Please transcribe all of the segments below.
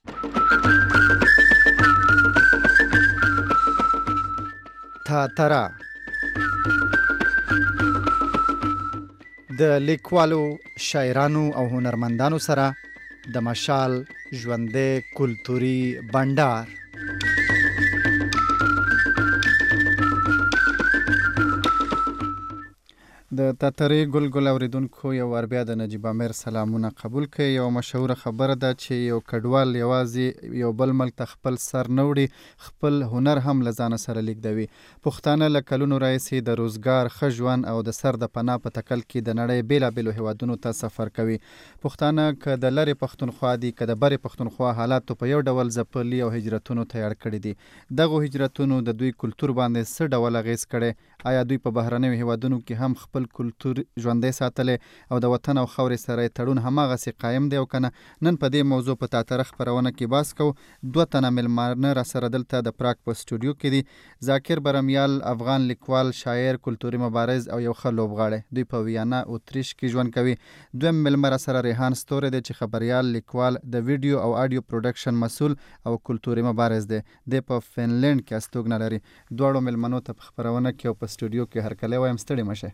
تاتره د لیکوالو، شاعرانو او هنرمندانو سره د مشال ژوندی کلتوري بنډار. د تاترې ګل اوریدونکو یو وار بیا د نجیب امیر سلامونه قبول کړئ. یو مشهوره خبره ده چې یو کډوال یوازې یو بل ملک ته خپل سر نه وړي، خپل هنر هم له ځانه سره لیږدوي. پښتانه له کلونو راهیسې د روزګار، ښه ژوند او د سر د پناه په تکل کې د نړۍ بېلابېلو هیوادونو ته سفر کوي. پښتانه که د لرې پښتونخوا دي که د برې پښتونخوا حالاتو په یو ډول ځپلي او هجرتونو ته اړ کړي دي. دغو هجرتونو د دوی کلتور باندې څه ډول اغېز کړی؟ آیا دوی په بهرنیو هیوادونو کې هم خپل کلتور ژوندی ساتلی او د وطن او خاورې سره یې تړون هماغسې قایم دی او که نه؟ نن په دې موضوع په تاتره خپرونه کې بحث کوو. 2 تنه مېلمانه را سره دلته د پراګ په سټوډیو کې دي. ذاکر برمیال افغان لیکوال، شاعر، کلتوري مبارز او یو ښه لوبغاړی. دوی په ویانا اتریش کې ژوند کوي. دویم مېلمه را سره ریحان ستوری دی چې خبریال، لیکوال، د ویډیو او آډیو پروډکشن مسؤل او کلتوري مبارز دی. دی په فنلنډ کې استوګنه لري. دواړو مېلمنو ته په خپرونه کې او په سټوډیو کې هرکلی وایم. ستړي مشه.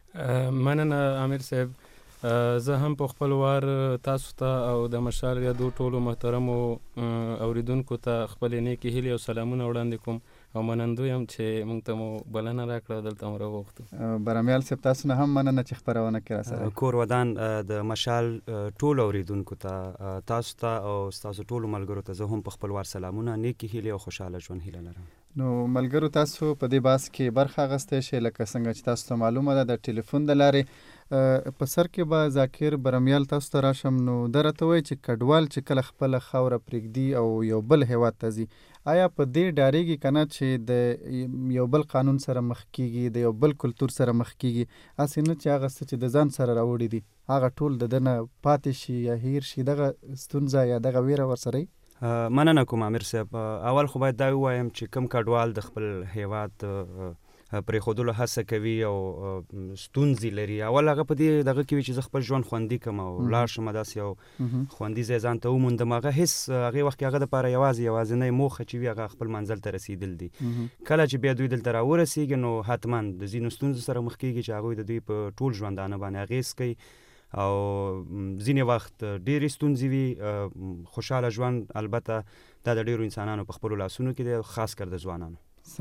مننه امیر صاحب. زه هم په خپل وار تاسو ته او د مشال ریاضو ټولو محترمو اوریدونکو ته خپل نیکې هیلې او سلامونه وړاندې کوم او منندوی یم چې موږ ته مو بلنه راکړه دلته مو راوغوښتو. برمیال صاحب تاسو نه هم مننه چې خپرونه کې را سره. کور ودان د مشال ټولو اوریدونکو ته، تاسو ته او تاسو ټولو ملګرو ته زه هم په خپل وار سلامونه، نیکې هیلې او خوشحاله ژوند هیله لرم. نو ملګرو تاسو په دې بحث کې برخه اخیستی شئ. لکه څنګه چې تاسو ته معلومه ده د ټلیفون د لارې. په سر کې به ذاکر برمیال تاسو ته راشم. نو ده راته وایي چې کډوال چې کله خپله خاوره پرېږدي او یو بل هیواد ته ځي، آیا په دې ډارېږي که نه چې د یو بل قانون سره مخ کېږي، د یو بل کلتور سره مخ کېږي؟ هسې نه چې هغه څه چې د ځان سره راوړي دي هغه ټول د ده نه پاتې شي یا هیر شي، دغه ستونزه یا دغه ویره ورسره وي؟ مننه کوم امیر صاحب. اول خو باید دا ووایم چې کوم کډوال د خپل هیواد پرېښودلو هڅه کوي او ستونزې لري، اول هغه په دې دغه کې وي چې زه خپل ژوند خوندي کړم او لاړ شم داسې یو خوندي ځای ځان ته وموندم. هغه هېڅ هغې وخت کې هغه دپاره یوازینۍ موخه چې وي هغه خپل منزل ته رسېدل دي. کله چې بیا دوی دلته راورسېږي نو حتما د ځینو ستونزو سره مخ کېږي چې هغوی د دوی په ټول ژوندانه باندې اغېز کوي او ځینې وخت ډېرې ستونزې وي. خوشحاله ژوند البته دا د ډېرو انسانانو په خپلو لاسونو کې دی، خاص کر د ځوانانو.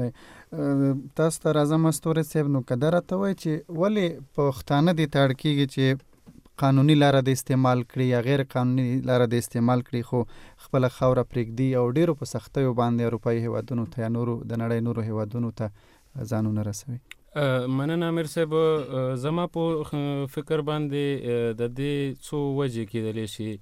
تاسو ته راځم ستوري صاحب. نو که دا راته وایي چې ولې پښتانه دې ته اړ کېږي چې قانوني لاره د استعمال کړي یا غیر قانوني لاره د استعمال کړي خو خپله خاوره پرېږدي او ډېرو په سختیو باندې اروپایي هیوادونو ته یا نورو د نړۍ نورو هیوادونو ته ځانونه رسوي؟ مننه امیر صاحب. زما په فکر باندې د دې څو وجې کېدلی شي.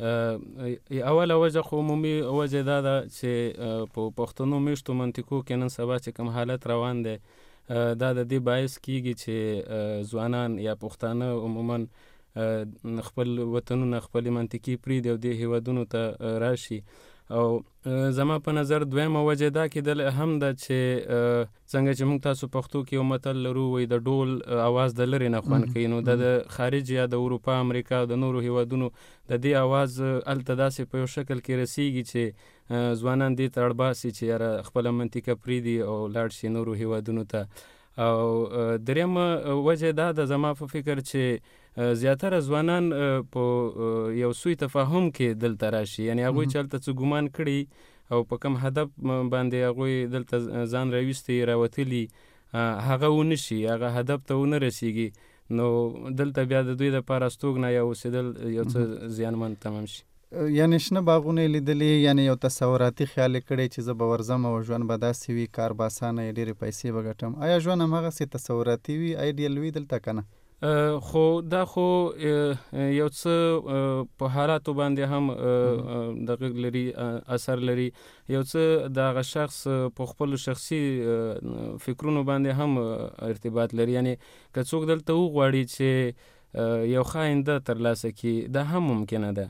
اوله وجه خو عمومي وجه دا ده چې په پښتنو میشتو منطقو کې نن سبا چې کوم حالت روان دی دا د دې باعث کېږي چې ځوانان یا پښتانه عموما خپل وطنونه، خپلې منطقې پرېږدي او دې هیوادونو ته راشي. او زما په نظر دویمه وجه دا کېدل هم ده چې څنګه چې موږ تاسو پښتو کې یو متل لرو، وایي د ډول اواز د لرې نه خوند کوي. نو د خارج یا د اروپا، امریکا او د نورو هیوادونو د دې اواز هلته داسې په یو شکل کې رسیږي چې ځوانان دې ته اړباسي چې یاره خپله منطقه پرېږدي او لاړ شي نورو هیوادونو ته. او درېیمه وجه دا ده زما په فکر چې زیاتره ځوانان په یو سوی تفاهم کې دلته راشي، یعنی هغوی چې هلته څه ګمان کړي او په کوم هدف باندې هغوی دلته ځان راویستی راوتلي هغه ونه شي، هغه هدف ته ونه رسیږي، نو دلته بیا د دوی دپاره استوګنه یا اوسېدل یو څه زیانمن تمام شي. یعنی شنه باغونه یې لیدلي، یعنی یو تصوراتي خیال یې کړی چې زه به ورځم او ژوند به داسې وي، کار به اسانه وي، ډېرې پیسې به ګټم. آیا ژوند هماغسې تصوراتي وي، آیډیل وي دلته که نه؟ خو دا خو یو څه په حالاتو باندې هم دغه لري، اثر لري. یو څه د هغه شخص په خپلو شخصي فکرونو باندې هم ارتباط لري. یعنی که څوک دلته وغواړي چې یو ښه آینده ترلاسه کړي دا هم ممکنه ده.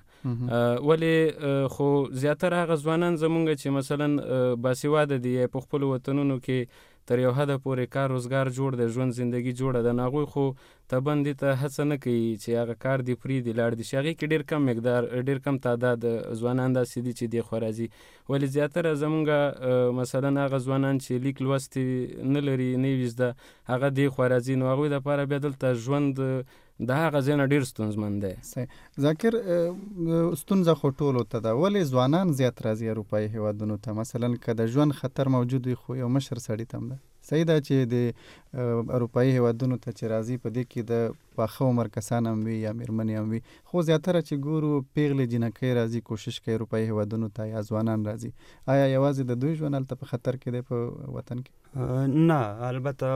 ولې خو زیاتره هغه ځوانان زمونږ چې مثلا باسواده دي په خپلو وطنونو کې تر یو حده پورې کار روزګار جوړ دی، ژوند زندگی جوړه ده، نو هغوی خو طبعا دې ته هڅه نه کوي چې هغه کار دې پرېږدي لاړ دي شي. هغې کې ډېر کم تعداد ځوانان داسې دي چې دې خوا راځي. ولې زیاتره زمونږ مثلا هغه ځوانان چې لیک لوست نه لري، نه یې زده، هغه دې خوا راځي، نو هغوی دپاره بیا دلته ژوند د هغه ځای نه ډېر ستونزمن دی. ذاکر، ستونزه خو ټولو ته ده، ولې ځوانان زیات راځي اروپایي هیوادونو ته؟ مثلا که د ژوند خطر موجود وي خو یو مشر سړي ته هم ده. صحیح ده چې د اروپایي هیوادونو ته چې راځي په دې کې د پاخه عمر کسان هم وي یا میرمنې هم وي، خو زیاتره چې ګورو پیغلې جنکۍ راځي، کوشش کوي اروپایي هیوادونو ته، یا ځوانان راځي. آیا یوازې د دوی ژوند هلته په خطر کې دی په وطن کې؟ نه، البته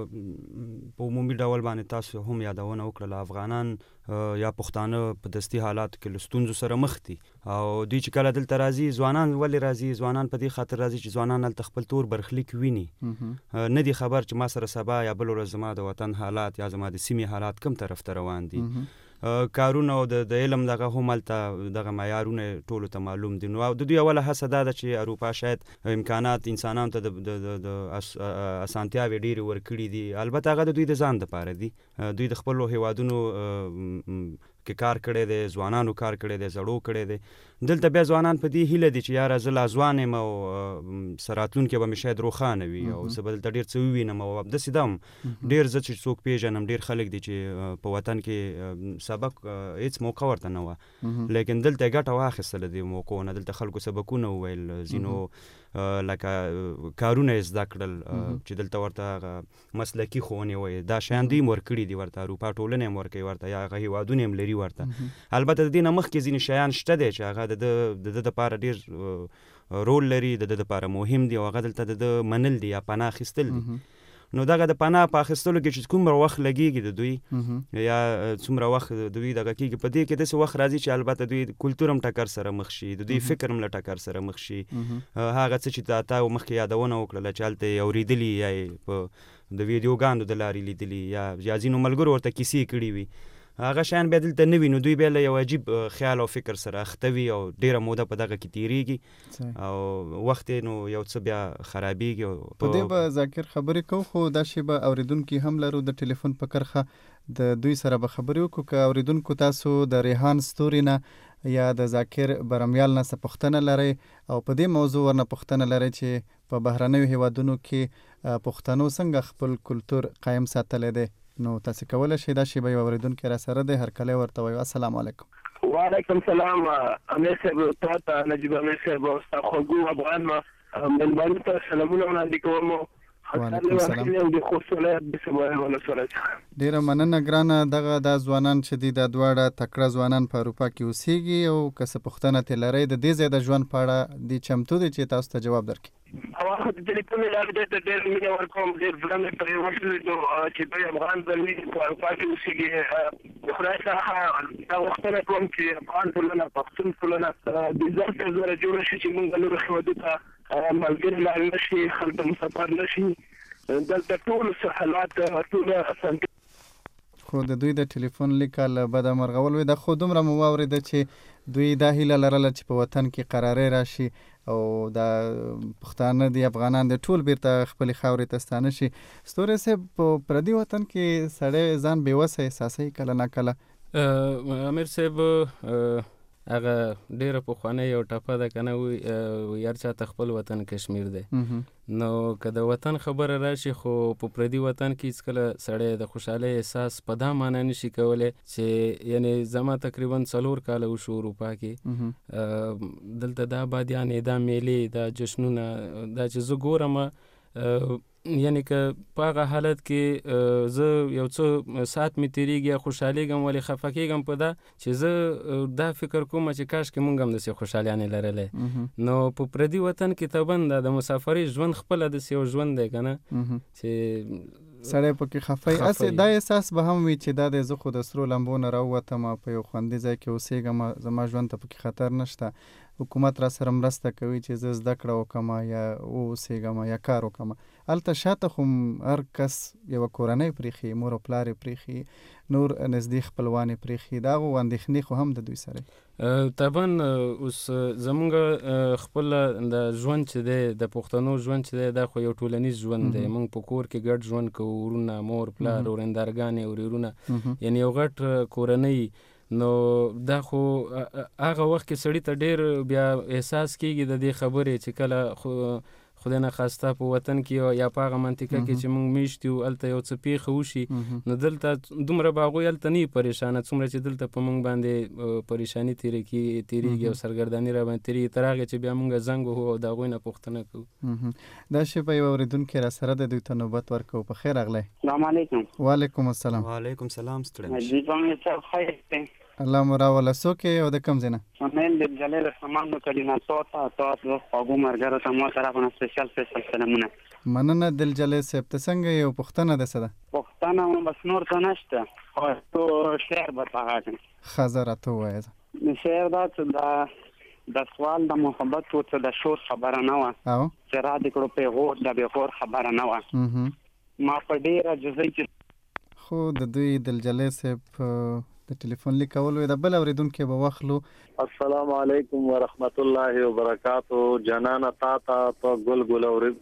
په عمومي ډول باندې تاسو هم یادونه وکړله، افغانان یا پښتانه په دستي حالاتو کې له ستونزو سره مخ دي، او دوی چې کله دلته راځي، ځوانان ولې راځي؟ ځوانان په دې خاطر راځي چې ځوانان هلته خپل تور برخلیک ویني، نه دي خبر چې ما سره سبا یا بل ورځ زما د وطن حالات یا زما د سیمې حالات کوم طرف ته روان دي. کارونه او د علم دغه هم هلته دغه معیارونه ټولو ته معلوم دي. نو د دوی اوله هڅه دا ده چې اروپا شاید امکانات انسانانو ته د اسانتیاوې ډېرې ورکړي دي، البته هغه د دوی د ځان دپاره دي. دوی د خپلو هیوادونو کې کار کړی دی، ځوانانو کار کړی دی، زړو کړی دی. دلته بیا ځوانان په دې هیله دي چې یاره زه لا ځوان یم او راتلونکی به مې شاید روښانه وي او زه به دلته ډېر څه ووینم. او همداسې ده هم ډېر زه چې څوک پېژنم، ډېر خلک دي چې په وطن کې سبق هېڅ موقع ورته نه وه، لیکن دلته یې ګټه واخیستله د موقعو نه. دلته خلکو سبقونه وویل، ځینو لکه کارونه یې زده کړل چې دلته ورته هغه مسلکي ښوونې وایي، دا شیان دوی هم ورکړي دي ورته، اروپا ټولنه یې هم ورکوي ورته، یا هغه هېوادونه یې هم لري ورته. البته د دې نه مخکې ځینې شیان شته دی چې هغه د ده دپاره ډېر رول لري، د ده دپاره مهم دي، او هغه دلته د ده منل دي یا پناه اخیستل دي. نو دغه د پناه په اخیستلو کې چې کومره وخت لګېږي د دوی یا څومره وخت د دوی دغه کېږي، په دې کې داسې وخت راځي چې البته دوی کلتور هم ټکر سره مخ شي، د دوی فکر هم له ټکر سره مخ شي. هغه څه چې تا مخکې یادونه وکړله چې هلته یې اورېدلي یا یې په د ویډیوګانو د لارې لیدلي یا ځینو ملګرو ورته کیسې کړي وي، هغه شیان بیا دلته نه وي. نو دوی بیا له یو عجیب خیال او فکر سره اخته وي او ډېره موده په دغه کې تېرېږي او وخت یې نو یو څه بیا خرابېږي. په دې به ذاکر خبرې کوو، خو دا شی به اورېدونکي هم لرو د ټلیفون په کرښه، د دوی سره به خبرې وکړو. که اورېدونکو تاسو د ریحان ستوري نه یا د ذاکر برمیال نه څه پوښتنه لرئ او په دې موضوع ورنه پوښتنه لرئ چې په بهرنیو هیوادونو کې پښتنو څنګه خپل کلتور قایم ساتلی دی، نو تاسو کولی شئ. دا شی به یو اورېدونکی را سره دی، هرکلی ورته وایو. السلام علیکم. وعلیکم سلام امیر صاحب، تا ته نجیب امیر صاحب او ستا خوږو افغان مېلمانو ته سلامونه وړاندې کوم. وعلیکم سلام. ډېره مننه ګرانه. دغه دا ځوانان چې دي، دا دواړه تکړه ځوانان په اروپا کې اوسېږي، او که څه پوښتنه ترې لرئ د دې ځای د ژوند په اړه، دوی چمتو دي چې تاسو ته جواب درکړي. هغه د ټلیفون له لارې ته ډېر مینه ورکوم، ډېر زړه مې پرې وشلېدو چې دوی افغان زلمي په اروپا کې اوسېږي. د خدای څخه دا غوښتنه کوم چې افغان ټولنه، پښتون ټولنه د ځان په زوره جوړه شي، چې موږ نورو هېوادو ته ملګري لاړ نه شي، خلک مسافر نه شي. دلته ټول حالات ټوله اسانتیا، خو د دوی د ټلیفون لیکه له بده مرغول وي. دا خو دومره مو واورېده چې دوی دا هیله لرله چې په وطن کې قرارۍ راشي او دا پښتانه دي، افغانان دي، ټول بیرته خپلې خاورې ته ستانه شي. ستوري صاحب، په پردي وطن کې سړی ځان بېوسه احساسوي کله نه کله. امیر صاحب، هغه ډېره پخوانۍ یو ټپه ده که نه، وي هر چا ته خپل وطن کشمیر دی. نو که د وطن خبره راشي، خو په پردي وطن کې هېڅکله سړی د خوشحالۍ احساس په دا معنی نشي کولی چې یعنې زما تقریبا 4 کاله وشو اروپا کې، دلته دا آبادیانې، دا میلې، دا جشنونه، دا چې زه ګورم، یعنی که په هغه حالت کې زه یو څه ساعت مې تېرېږي یا خوشحالېږم، ولې خفه کېږم په دا چې زه دا فکر کوم چې کاشکې مونږ هم داسې خوشحالیانې لرلی. نو په پردي وطن کې طبعا د مسافرۍ ژوند خپله داسې یو ژوند دی که نه، چې سړی پکې خفه. اسې دا احساس به هم وي چې دا دی زه خو د سرو لمبو نه راووتم، په یو خوندي ځای کې اوسېږم، زما ژوند ته پکې خطر نشته. حکومت را سره مرسته کوي چې زه زده کړه وکړم یا اوسېږم یا کار وکړم. هلته شاته خو هر کس یوه کورنۍ پرېښي، مور او پلار یې پرېښي، نور نږدې خپلوان یې پرېښي، د هغو اندېښنې خو هم د دوی سره طبعا اوس زمونږ خپل د ژوند چې دی د پښتنو ژوند چې دی دا خو یو ټولنیز ژوند دی. مونږ په کور کې ګډ ژوند کوو، ورونه، مور، پلار، ورندارګانې، ورېرونه، یعنی یو غټ کورنۍ. نو دا خو هغه وخت کې سړي ته ډېر بیا احساس کېږي د دې خبرې چې کله خدای نخواسته په وطن کې یا په هغه منطقه کې چې موږ میشت یو هلته یو څه پیښه وشي، نو دلته دومره به هغوی هلته نه وي پریشانه څومره چې دلته په موږ باندې پریشاني تېرېږي او سرګرداني را باندې تېرېږي، تر هغې چې بیا موږ زنګ وهو او د هغوی نه پوښتنه کوو. دا شیبه یو اورېدونکی را سره د دوی ته نوبت ورکوو. په خیر راغلی. السلام علیکم. وعلیکم السلام. وعلیکم السلام. ستړی الله مو راوله. څوک یې او د کوم ځای نه؟ من د جلیل الرحمن د کلینا صوت تاسو خواږو ملګرو ته مو طرفونه سپیشل سلامونه. مننه دلجلیل صاحب. ته څنګه یې او پوښتنه ده څه ده؟ پوښتنه بس نور څه نشته، خو تو شعر به پاکم. ښه زه راته ووایه. شعر دا چې د سوال د محبت و څه د شور خبره نه وه چې را دې کړو پیغور د بېغور خبره نه وه. ما په ډېره جزۍ کې خو د دوی دلجلیل صاحب د ټلیفون لیکولو د بل اورېدونکي به واخلو. السلام علیکم ورحمت الله وبرکاتو. جنانه تا ګل ګل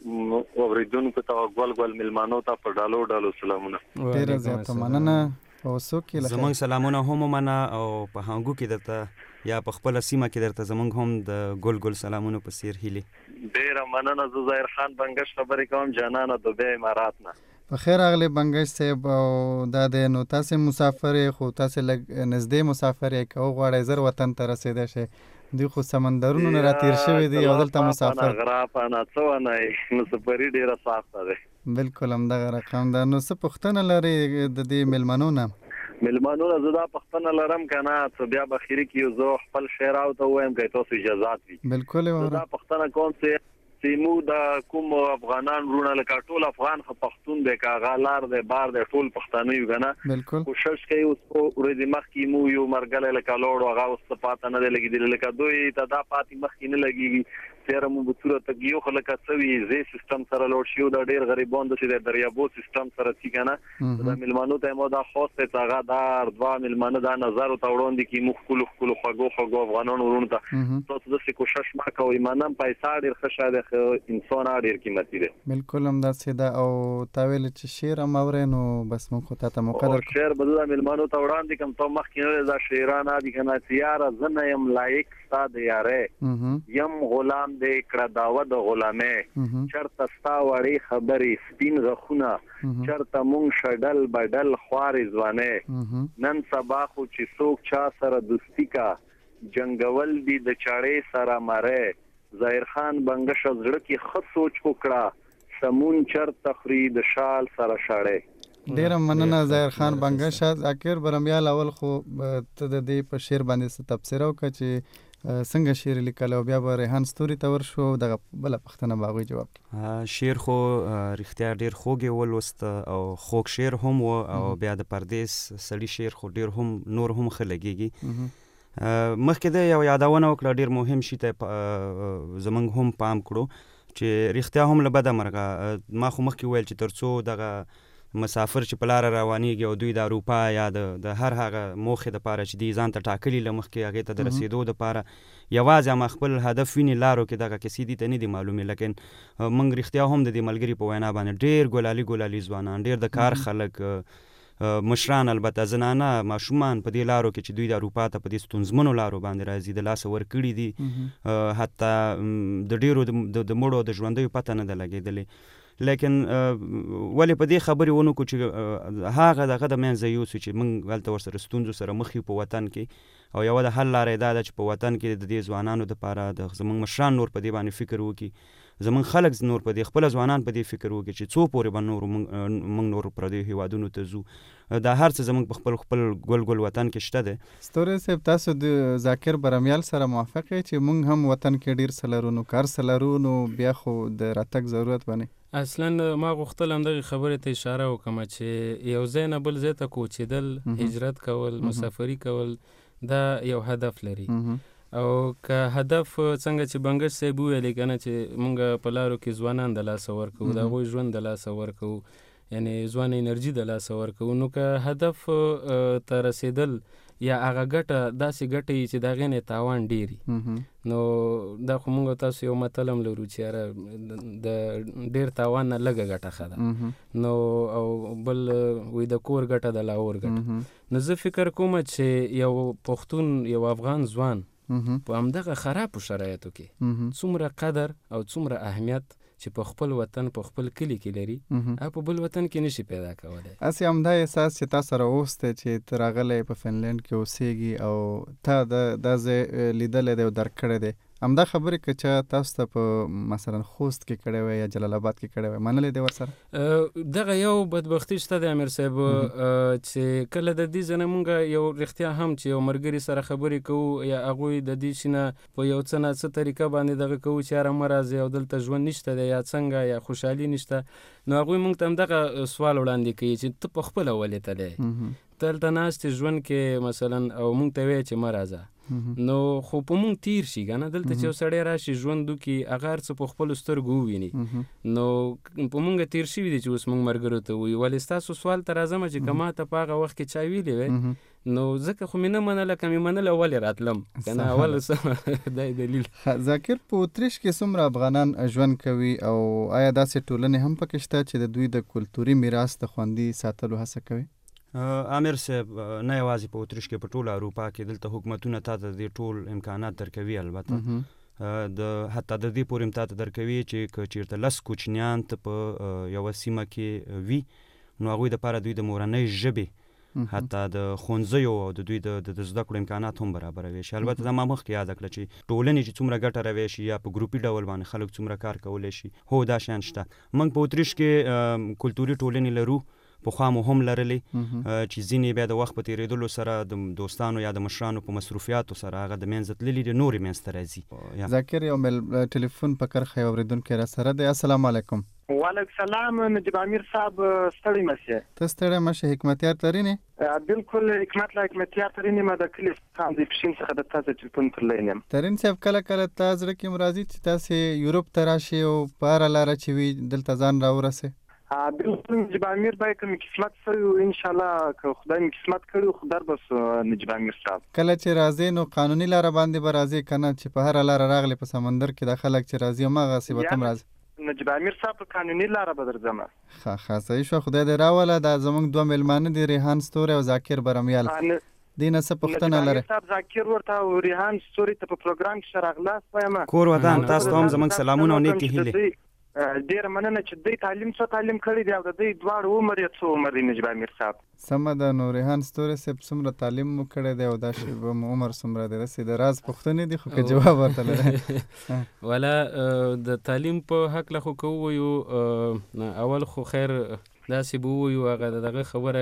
اوریدونکو ته ګل ګل ملمانو ته په ډالو سلامونه. ډېره زیاته مننه. او څوک یې زمونږ سلامونه هم ومنه او په هنګو کې درته یا په خپله سیمه کې درته زمونږ هم د ګل ګل سلامونو په څیر هیلې. ډېره مننه. زه ظاهر خان بنګش خبرې کوم جنانه د بیا امارات نه. په خیر راغلی بنګش صاحب. او دا دی نو تاسې مسافر یې، خو تاسې لږ نږدې مسافر یې، که وغواړئ زر وطن ته رسېدی شئ. دوی خو سمندرونو نه راتېر شوي دي او دلته مسافر غرافانه څه ونئ مسافري ډېره سخته دی. بلکل همدغه رقم ده. نو څه پوښتنه لرئ د دې میلمنو نه؟ میلمنو نه زه دا پوښتنه لرم که نه څه بیا به اخري کې یو زه خپل شعر او ته ووایم که تاسو اجازات وي. بلکل زه دا پوښتنه کوم چې موږ د کوم افغانان وروڼه لکه ټول افغان خو پښتون دی، که هغه لار دی بار دی، ټول پښتانه یو که نه. کوشش کوي اوس ورځې مخکې مو یو ملګری لکه لاړو هغه اوس څه پاته نه دی لګېدلی، لکه دوی ته دا پاتې مخکې نه لګېږي. تېره مو بوڅوره تګیو خو لکه څه وي زی سیستم سره لوډ شي او دا ډېر غریبان داسې د دریابو سیستم سره ځي که نه. دا میلمنو ته مو دا خاص دی چې هغه دا دوه میلمانه دا نظر ورته وړاندې کړي موږ ښکلو خوږو افغانانو وروڼو ته. تاسو داسې کوشش مه کوئ. منم پیسه ډېر ښه شی دی، انسان ډېر قیمتي دی. بلکل همداسې ده. او تا ویلې چې شعر هم اورئ نو بس موږ خو تا ته موقع درکړو. شعر به زه د میلمنو ته وړاندې کړم. تا مخکې نه دی دا شعرانه دي که نه چې یاره زه نه یم لایق ستا د یارۍ، یم غلام دی کړه دعوه د غلامۍ، چرته ستا وړې خبرې سپین غخونه، چرته مونږ شډل بدل خوارې ځوانۍ، نن سبا خو چې څوک چا سره دوستي کا جنګول دي د چړې سره مرۍ. ظاهر خان بنګش زړه کې ښه سوچ وکړه سمون چرته خوري د شال سره شړې. ډېره مننه ظاهر خان بنګش. ذاکر برمیال اول خو ته د دې په شعر باندې څه تبصره وکړه چې څنګه شعر لیکل، او بیا به ریحان ستوري ته ورشو دغه بله پوښتنه به هغوی جواب کړي. شعر خو رښتیا ډېر خوږ یې ولوست او خوږ شعر هم و او بیا د پردیس سړي شعر خو ډېر هم نور هم ښه لګېږي. مخکې د یو یادونه وکړه ډېر مهم شي ته زمونږ هم پام کړو چې رښتیا هم له بده مرغه ما خو مخکې ویل چې تر څو دغه مسافر چې په لاره روانېږي او دوی د اروپا یا د هر هغه موخې دپاره چې دوی ځان ته ټاکلي له مخکې هغې ته د رسېدو دپاره یوازې هم خپل هدف ویني، لارو کې دغه کیسې دي ته نه دي معلومې. لیکن موږ رښتیا هم د دې ملګري په وینا باندې ډېر ګلالي ځوانان، ډېر د کار خلک، مشران، البته زنانه، ماشومان په دې لارو کې چې دوی د اروپا ته په دې ستونزمنو لارو باندې راځي د لاسه ورکړي دي. حتی د ډېرو د مړو د ژوندیو پته نه ده لګېدلې. لیکن ولې په دې خبرې ونه کړو چې هغه دغه د منځه یوسو چې موږ هلته ورسره ستونزو سره مخ یو په وطن کې، او یوه د حل لاره یې دا ده چې په وطن کې د دې ځوانانو دپاره د زموږ مشران نور په دې باندې فکر وکړي، زموږ خلک نور په دې خپله ځوانان په دې فکر وکړي چې څو پورې به موږ نور پردیو هېوادونو ته ځو. دا هر څه زموږ په خپل ګل وطن کې شته دی. ستوري صاحب تاسو د ذاکر برمیال سره موافق یې چې موږ هم وطن کې ډېر څه لرو، نو کار څه لرو، نو بیا خو د راتګ ضرورت باندې اصلا ما غوښتل همدغې خبرې ته اشاره وکړم چې یو ځای نه بل ځای ته کوچېدل، هجرت کول، مسافري کول، دا یو هدف لري. او که هدف څنګه چې بنګش صاحب ویلې کنه چې مونږ په لارو کې ځوانان د لاسه ورکو د هغوی ژوند د لاسه ورکو یعنی ځوان انرژي د لاسه ورکو نو که هدف ته رسیدل یا هغه ګټه داسې ګټې چې د هغې نه تاوان ډېري نو دا خو مونږ تاسو یو متل هم لرو چې یاره د ډېر تاوان نه لږه ګټه ښه ده نو او بل وایي د کور ګټه د لاور ګټه نو زه فکر کوم چې یو پښتون یو افغان ځوان په همدغه خرابو شرایطو کې څومره قدر او څومره اهمیت چې په خپل وطن په خپل کلی کې لري او په بل وطن کې نشي پیدا کولی. اسې همدا احساس چې تا سره اوس دی چې ته راغلی په فنلنډ کې اوسېږي او تا دا ځای لیدلی دی او درک کړی دی همدا خبرې که چا تاسو ته په مثلا خوست کې کړی وی یا جلال آباد کې کړی وی منلی دی ورسره؟ دغه یو بدبختي شته دی امیر صاحب چې کله د دې ځنه مونږ یو رښتیا هم چې یو ملګري سره خبرې کوو یا هغوی د دې شي نه په یو څه نه څه طریقه باندې دغه کوو چې یاره مه راځئ او دلته ژوند نشته دی یا څنګه یا خوشحالي نشته نو هغوی مونږ ته همدغه سوال وړاندې کوي چې ته په خپله ولې تللی دلته ناستې ژوند کې مثلا او مونږ ته وایې چې مه راځه نو خو په مونږ تیر شي که نه دلته چې یو سړی راشي ژوند وکړي هغه هر څه په خپلو سترګو وویني نو په مونږ تیر شوي دي چې اوس مونږ ملګرو ته وایو ولې ستاسو سوال ته راځم چې که ما ته په هغه وخت کې چا ویلې وی نو ځکه خو مې نه منله که مې منله ولې راتلم که نه اول دا دلیل. ذاکر په اتریش کې څومره افغانان ژوند کوي او آیا داسې ټولنې هم پکې شته چې د دوی د کلتوري میراث د خوندي ساتلو هڅه کوي؟ امیر صاحب نه یوازې په اتریش کې په ټوله اروپا کې دلته حکومتونه تا ته د ټول امکانات درکوي البته حتی د دې پورې هم تا ته درکوي چې که چېرته 10 کوچنیان ته په یوه سیمه کې وي نو هغوی دپاره دوی د مورنۍ ژبې حتی د ښوونځیو او د دوی د زده کړو امکانات هم برابروي شي. البته دا ما مخکې یاده کړه چې ټولنې چې څومره ګټه روی شي یا په ګروپي ډول باندې خلک څومره کار کولی شي هو دا شیان شته. موږ په اتریش کې کلتوري ټولنې لرو پخوا مو هم لرلې چې ځینې بیا د وخت په تېرېدلو سره د دوستانو یا د مشرانو په مصروفیاتو سره هغه د منځه تللي دي نورې منځته راځي. ذاکر یو ټلیفون په کرښه یو اورېدونکی را سره دی. السلام علیکم. وعلیکم السلام نجیب امیر صاحب ستړی مشه. ته ستړی مشه حکمتیار ترینې؟ بالکل حکمتیار ترینې ما د کلي څخه د پښین څخه د تاسو ټلیفون ترلی یم. ترین صاحب کله کله تا زړه کې راځي چې تاسې یورپ ته راشئ او په هره لاره چې وي دلته ځان راورسئ؟ بالکل نجیب امیر باید که می قسمت سوی انشاءالله که خدای می قسمت کړي خو در بس نجیب امیر صاحب کله چې راځئ نو قانوني لاره باندې به راځئ که نه چې په هره لاره راغلی په سمندر کې دا خلک چې راځي هماغسې به ته هم راځي؟ نجیب امیر صاحب په قانوني لاره به درځم. ښه صحیح شوه خدای دې راوله. دا زموږ 2 میلمانه دي ریحان ستوری او ذاکر برمیال. دې نه څه پوښتنه لرئ؟ نجیب امیر صاحب ذاکر ورته او ریحان ستوري ته په پروګرام کې راغلاست وایم کور ودان تاسو ته هم زموږ سلامونه او نیکې هیلې. ډېره مننه چې دوی تعلیم کړی دی او د دوی دواړو عمر یې څو عمر دی نجیب امیر صاحب؟ سمه ده. نو ریحان ستوري صاحب څومره تعلیم مو کړی دی او دا شیبه مو عمر څومره دی؟ داسې د راز پوښتنې دي خو که جواب ورته لرئ؟ والا د تعلیم په هکله خو که ووایو اول خو خیر داسې به ووایو هغه دغه خبره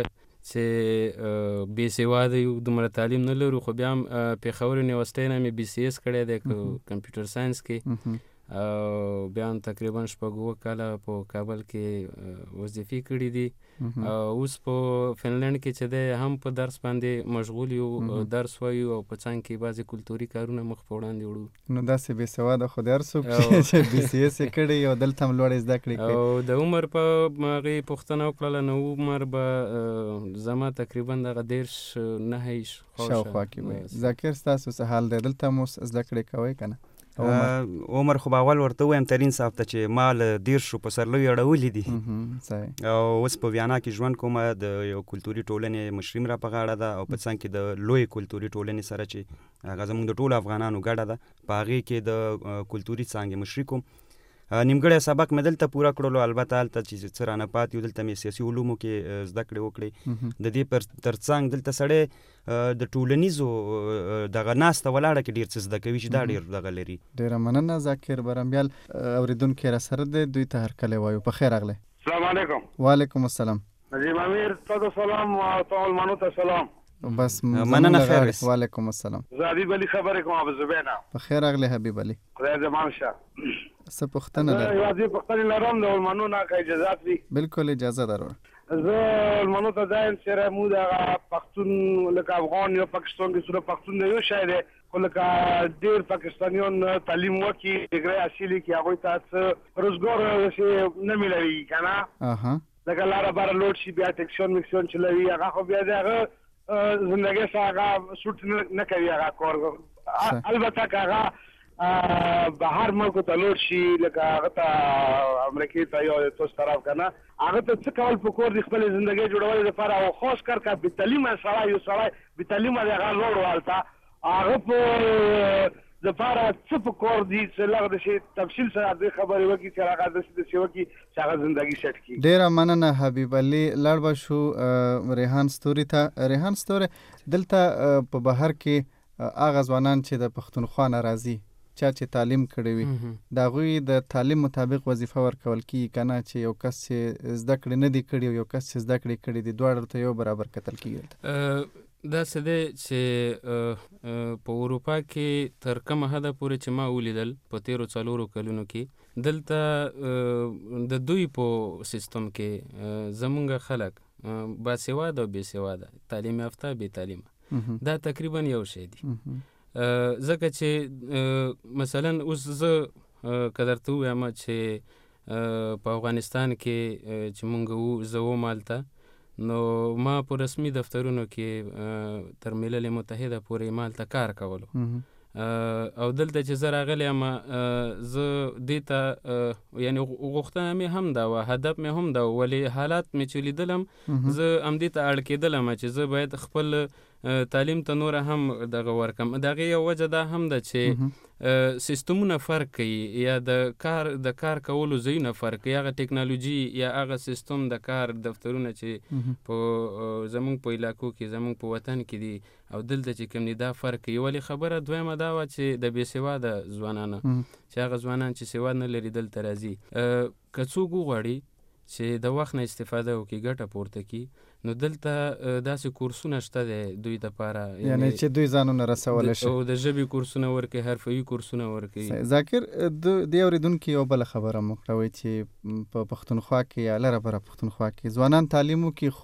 چې بې سواده یو دومره تعلیم نه لرو خو بیا هم پېښور یونیورسټۍ نه مې BCS کړی دی کمپیوټر ساینس کې او بیا هم تقریبا 6 کاله په کابل کې وظیفې کړي دي او اوس په فنلنډ کې چې دی هم په درس باندې مشغول یو درس وایو او په څنګ کې بعضې کلتوري کارونه مخ په وړاندې وړو. نو داسې بې سواده خو د هر څوک چې BCS یې کړی او دلته هم لوړې زده کړې کوي. او د عمر په هغې پوښتنه وکړله نو عمر به زما تقریبا دغه 19 شاوخوا کې وي. ذاکر ستاسو څه حال دی؟ دلته هم اوس زده کړې کوئ که نه؟ عمر خو به اول ورته ووایم ترین صاحب ته چې ما له 10 پسرلیو اړولي دي او اوس په ویانا کې ژوند کوم. د یو کلتوري ټولنې مشري را په غاړه ده او په څنګ کې د لوی کلتوري ټولنې سره چې هغه زموږ د ټولو افغانانو ګډه ده په هغې کې د کلتوري څانګې مشري کوم. نیمګړی سبق مې دلته پوره کړلو البته هلته چې څه رانه پاتې وو دلته مې سیاسي علومو کې زده کړې وکړې. د دې تر څنګ دلته سړی د ټولنیزو دغه ناسته ولاړه کې ډېر څه زده کوي چې دا ډېر دغه لري. ډېره مننه ذاکر برمیال. اورېدونکی را سره دی دوی ته هرکلی وایو. په خیر راغلی. السلام علیکم. وعلیکم السلام. نجیب امیر تاسو سلام او ټول منو ته سلام. بس مننه خیر. وعلیکم السلام. زه حبیب علي خبرې کوم ابو زبینا. په خیر راغلی حبیب علي. خدای دې مان شه. څه پوښتنه لرئ؟ یوازې پوښتنې لرم د علمانو نه که اجازات وي. بالکل اجازه درور. زه منو ته ځایم چې مو د پښتون لکه افغان یا پاکستان کې سره پښتون دی یو شی دی خو لکه ډېر پاکستانیان تعلیم وکړي ډګري حاصل کړي هغوی ته روزګار شي نه میلوي که نه لکه لاره باره لوډ شي بیا ټکسیون مکسیون چلوي هغه خو بیا د هغه زندګۍ سره هغه سوټ نه کوي هغه کار البته که هغه بهر ملکو ته لوډ شي لکه هغه ته امریکې ته یا توس طرف که نه هغه ته څه کول پکار دي خپلې زندګۍ جوړولو لپاره او خاص کر که بېتعلیمه سړی یو سړی بېتعلیمه دی هغه لوړ والته هغه په دپاره څه پکار دي چې لږ د شي تفصیل سره دې خبرې وکړي چې هغه داسې وکړي چې هغه زندګي سیټ کړي. ډېره مننه حبیب علي. لاړ به شو ریحان ستوري ته. ریحان ستوري دلته په بهر کې هغه ځوانان چې د پښتونخوا نه راځي چا چې تعلیم کړی وي د هغوی د تعلیم مطابق وظیفه ورکول کېږي که نه چې یو کس چې زده کړې نه دي کړي او یو کس چې زده کړې کړي دي دواړو ته یو برابر کتل کېږي. داسې دی چې په اروپا کې تر کومه حده پورې چې ما ولیدل په 13 کلونو کې دلته د دوی په سیستم کې زمونږ خلک باسواده او بېسواده تعلیم یافته بې تعلیمه دا تقریبا یو شی دی ځکه چې مثلا اوس زه که درته ووایم چې په افغانستان کې چې مونږ زه وم هلته نو ما په رسمي دفترونو کې تر ملل متحده پورې ما هلته کار کولو او دلته چې زه راغلی یم زه دې ته یعنې غوښتنه مې هم دا وه هدف مې هم دا و ولې حالات مې چې لیدلم زه همدې ته اړ کېدلم چې زه باید خپل تعلیم ته نوره هم دغه ورکم. د هغې یو وجه دا هم ده چې سیستمونه فرق کوي یا د کار کولو ځایونه فرق کوي هغه ټکنالوژي یا هغه سیستم د کار دفترونه چې په زمونږ په علاقو کې زمونږ په وطن کې دي او دلته چې کوم دي دا فرق کوي. ولې خبره دویمه دا وه چې د بېسواده ځوانانو چې هغه ځوانان چې سواد نه لري دلته راځي که څوک وغواړي چې د وخت نه استفاده وکړي ګټه پورته کړي نو دلته داسې کورسونه شته دی دوی دپاره یعنې چې دوی ځانونه رسولی شي او د ژبې کورسونه ورکوي حرفوي کورسونه ورکوي. ذاکر د اورېدونکي یو بله خبره مو کړه وایي چې په پښتونخوا کې یا لره بره پښتونخوا کې ځوانان تعلیم وکړي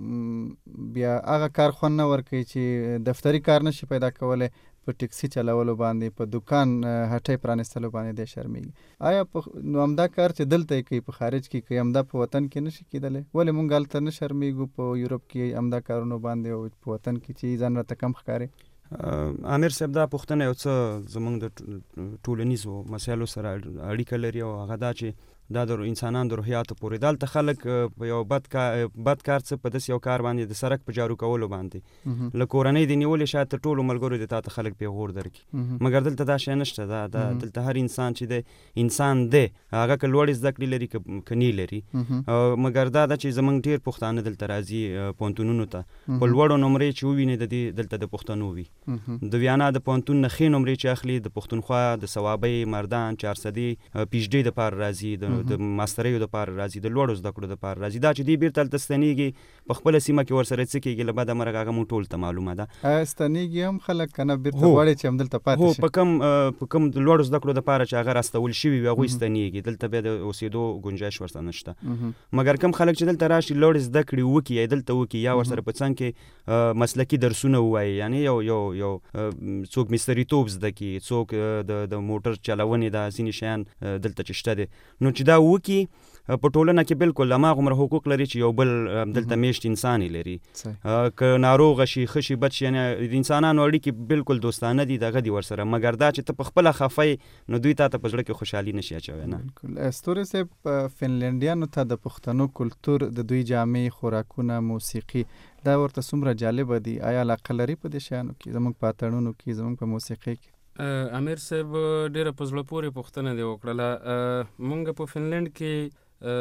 خو بیا هغه کار خوند نه ورکوي چې دفتري کار نشي پیدا کولی په ټکسي چلولو باندې په دکان هټۍ پرانستلو باندې دی شرمېږي. آیا نو همدا کار چې دلته یې کوي په خارج کې کوي همدا په وطن کې نشي کېدلی؟ ولې موږ هلته نه شرمېږو په یورپ کې همدا کارونو باندې او په وطن کې چې ځان راته کم ښکاري؟ امیر صاحب دا پوښتنه یو څه زموږ د ټولنیزو مسایلو سره اړیکه لري او هغه دا چې دا د انسانانو د روحیاتو پورې دلته خلک په یو بد کار څه په داسې یو کار باندې د سړک په جارو کولو باندې له کورنۍ د نیولې شاید تر ټولو ملګرو د تا ته خلک پیغور درکړي مګر دلته دا شی نشته. دا دلته هر انسان چې دی انسان دی هغه که لوړې زده کړې لري که نه لري مګر دا ده چې زموږ ډېر پښتانه دلته راځي پوهنتونونو ته په لوړو نمرې چې ووینې د دې دلته د پښتنو وي د ویانا د پوهنتون نه ښې نمرې چې اخلي د پښتونخوا د صوابۍ مردان 400 پی ایچ ډي دپاره راځي د ماستریو دپاره راځي د لوړو زده کړو دپاره راځي. دا چې دوی بیرته هلته ستنېږي په خپله سیمه کې ورسره څه کېږي له بده مرګه هغه موږ ټول ته معلومه ده. ستنېږي هم خلک که نه بیرته غواړي چې همدلته پاتې شي؟ په کوم د لوړو زده کړو دپاره چې هغه راستول شوي وي هغوی ستنېږي دلته بیا د اوسېدو گنجایش ورته نشته. مګر کوم خلک چې دلته راشي لوړې زده کړې وکړي یا دلته وکړي یا ورسره په څنګ کې مسلکي درسونه ووایي یعنې یو څوک مستریتوب زده کړي څوک د موټر چلونې دا ځینې شیان دلته چې شته دی نو چې دا وکړي په ټولنه کې بالکل هماغومره حقوق لري چې یو بل دلته میشت انسان یې لري که ناروغه شي ښه شي بد شي یعنې د انسانانو اړیکې بالکل دوستانه دي دغه دي ورسره مګر دا چې ته په خپله خفه نو دوی تا ته په زړه کې خوشحالي نشي اچوی نه. بالکل. ستوري صاحب فنلنډیانو ته د پښتنو کلتور د دوی جامې خوراکونه موسیقي دا ورته څومره جالبه دي؟ آیا علاقه لري په دې شیانو کې زموږ په اتڼونو کې زموږ په موسیقۍ کې؟ امیر صاحب ډېره په زړه پورې پوښتنه دې وکړله. مونږ په فنلنډ کې